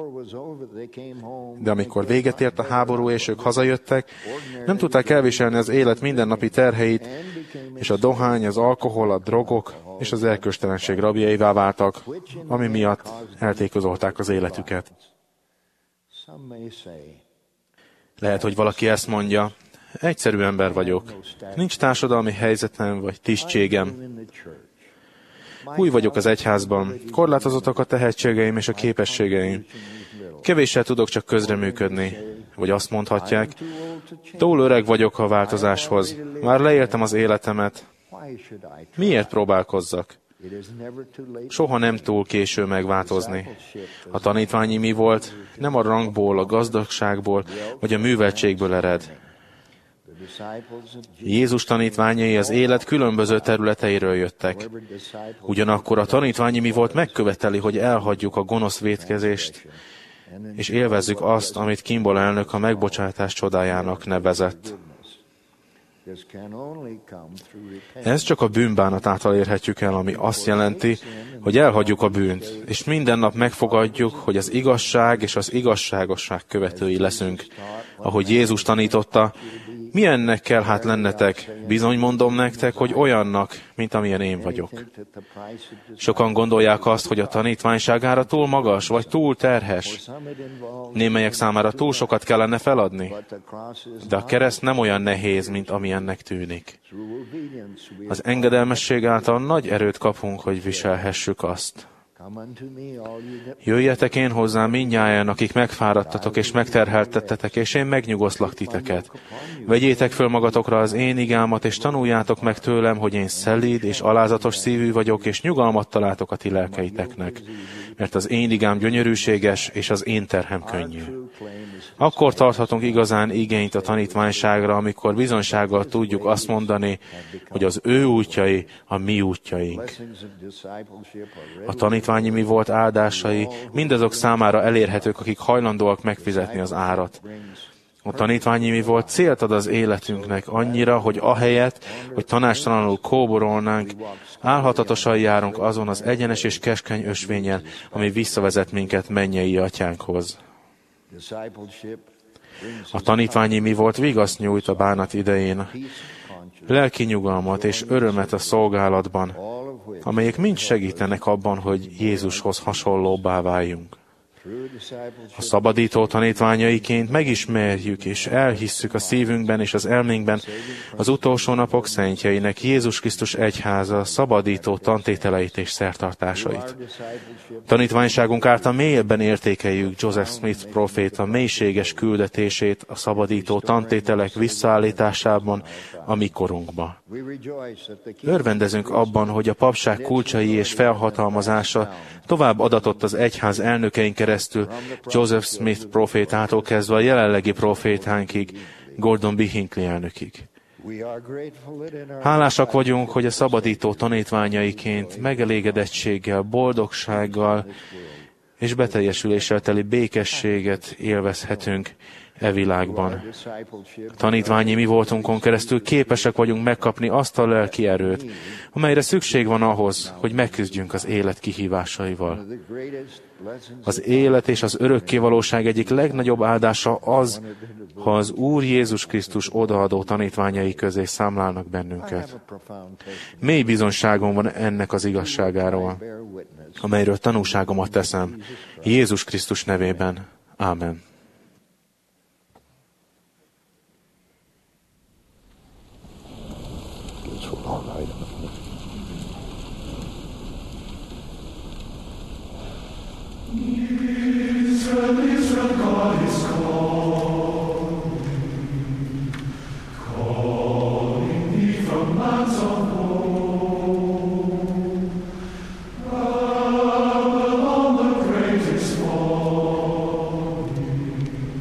De amikor véget ért a háború és ők hazajöttek, nem tudták elviselni az élet mindennapi terheit, és a dohány, az alkohol, a drogok és az erkölcstelenség rabjaivá váltak, ami miatt eltékozolták az életüket. Lehet, hogy valaki ezt mondja: egyszerű ember vagyok, nincs társadalmi helyzetem vagy tisztségem. Új vagyok az egyházban, korlátozottak a tehetségeim és a képességeim. Kevéssel tudok csak közreműködni. Vagy azt mondhatják: túl öreg vagyok a változáshoz, már leéltem az életemet. Miért próbálkozzak? Soha nem túl késő megváltozni. A tanítványi mi volt, nem a rangból, a gazdagságból, vagy a műveltségből ered. Jézus tanítványai az élet különböző területeiről jöttek. Ugyanakkor a tanítványi mi volt megköveteli, hogy elhagyjuk a gonosz vétkezést, és élvezzük azt, amit Kimball elnök a megbocsátás csodájának nevezett. Ez csak a bűnbánat által érhetjük el, ami azt jelenti, hogy elhagyjuk a bűnt, és minden nap megfogadjuk, hogy az igazság és az igazságosság követői leszünk. Ahogy Jézus tanította: milyennek kell hát lennetek? Bizony mondom nektek, hogy olyannak, mint amilyen én vagyok. Sokan gondolják azt, hogy a tanítványságára túl magas, vagy túl terhes. Némelyek számára túl sokat kellene feladni. De a kereszt nem olyan nehéz, mint amilyennek tűnik. Az engedelmesség által nagy erőt kapunk, hogy viselhessük azt. Jöjjetek én hozzám mindnyájan, akik megfáradtatok és megterheltettetek, és én megnyugosztlak titeket. Vegyétek föl magatokra az én igámat, és tanuljátok meg tőlem, hogy én szelíd és alázatos szívű vagyok, és nyugalmat találtok a ti lelkeiteknek. Mert az én igám gyönyörűséges, és az én terhem könnyű. Akkor tarthatunk igazán igényt a tanítványságra, amikor bizonysággal tudjuk azt mondani, hogy az ő útjai a mi útjaink. A tanítványi mi volt áldásai mindazok számára elérhetők, akik hajlandóak megfizetni az árat. A tanítványi mi volt célt ad az életünknek annyira, hogy ahelyett, hogy tanácstalanul kóborolnánk, álhatatosan járunk azon az egyenes és keskeny ösvényen, ami visszavezet minket mennyei atyánkhoz. A tanítványi mi volt vigaszt nyújt a bánat idején, lelki nyugalmat és örömet a szolgálatban, amelyek mind segítenek abban, hogy Jézushoz hasonlóbbá váljunk. A szabadító tanítványaiként megismerjük és elhisszük a szívünkben és az elménkben az utolsó napok szentjeinek, Jézus Krisztus egyháza szabadító tantételeit és szertartásait. Tanítványságunk által mélyebben értékeljük Joseph Smith próféta mélységes küldetését a szabadító tantételek visszaállításában a mi korunkba. Örvendezünk abban, hogy a papság kulcsai és felhatalmazása tovább adatott az egyház elnökein keresztül, Joseph Smith prófétától kezdve a jelenlegi prófétánkig, Gordon B. Hinckley elnökig. Hálásak vagyunk, hogy a szabadító tanítványaiként megelégedettséggel, boldogsággal és beteljesüléssel teli békességet élvezhetünk e világban. Tanítványi mi voltunkon keresztül képesek vagyunk megkapni azt a lelki erőt, amelyre szükség van ahhoz, hogy megküzdjünk az élet kihívásaival. Az élet és az örökkévalóság egyik legnagyobb áldása az, ha az Úr Jézus Krisztus odaadó tanítványai közé számlálnak bennünket. Mély bizonságom van ennek az igazságáról, amelyről tanúságomat teszem, Jézus Krisztus nevében. Ámen. Israel, God is calling thee from lands of woe. Babylon the great is falling.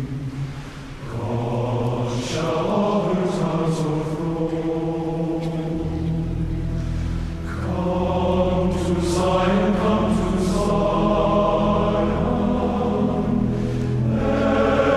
God shall all her towns overthrow. Come to Zion, come to Zion.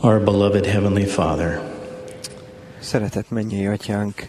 Our beloved Heavenly Father, szeretett mennyei Atyánk,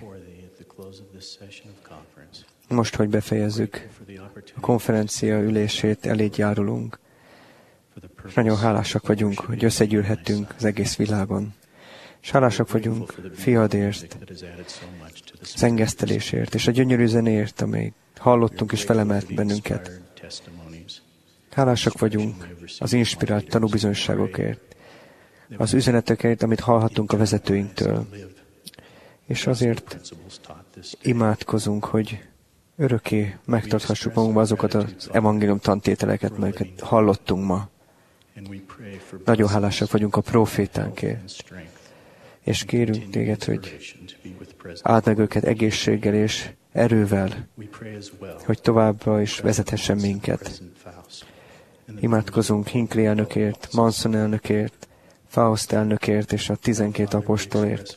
most, hogy befejezzük a konferencia ülését, eléd járulunk. Nagyon hálásak vagyunk, hogy összegyűlhettünk az egész világon. És hálásak vagyunk fiadért, az engesztelésért, és a gyönyörű zenéért, amely hallottunk és felemelt bennünket. Hálásak vagyunk az inspirált tanúbizonyságokért, az üzenetekért, amit hallhattunk a vezetőinktől. És azért imádkozunk, hogy örökké megtarthassuk magunkba azokat az evangélium tantételeket, melyeket hallottunk ma. Nagyon hálásak vagyunk a profétánkért. És kérünk téged, hogy áld meg őket egészséggel és erővel, hogy továbbra is vezethessen minket. Imádkozunk Hinckley elnökért, Manson elnökért, Faust elnökért és a 12 apostolért.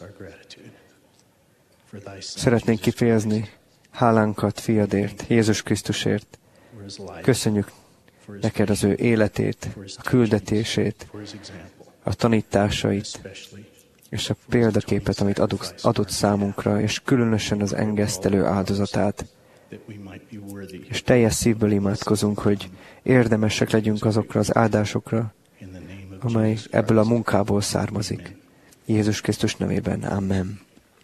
Szeretnénk kifejezni hálánkat fiadért, Jézus Krisztusért. Köszönjük neked az ő életét, a küldetését, a tanításait, és a példaképet, amit adott számunkra, és különösen az engesztelő áldozatát. És teljes szívből imádkozunk, hogy érdemesek legyünk azokra az áldásokra, amely ebből a munkából származik. Jézus Krisztus nevében. Amen.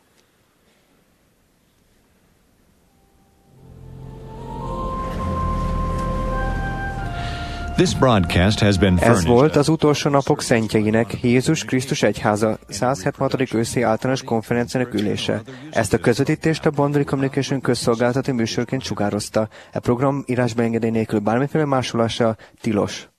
Ez volt az utolsó napok szentjeinek, Jézus Krisztus Egyháza 176. őszi általános konferenciának ülése. Ezt a közvetítést a Bondoli Communication közszolgáltató műsorként sugározta. E program írásba engedély nélkül bármiféle másolása tilos.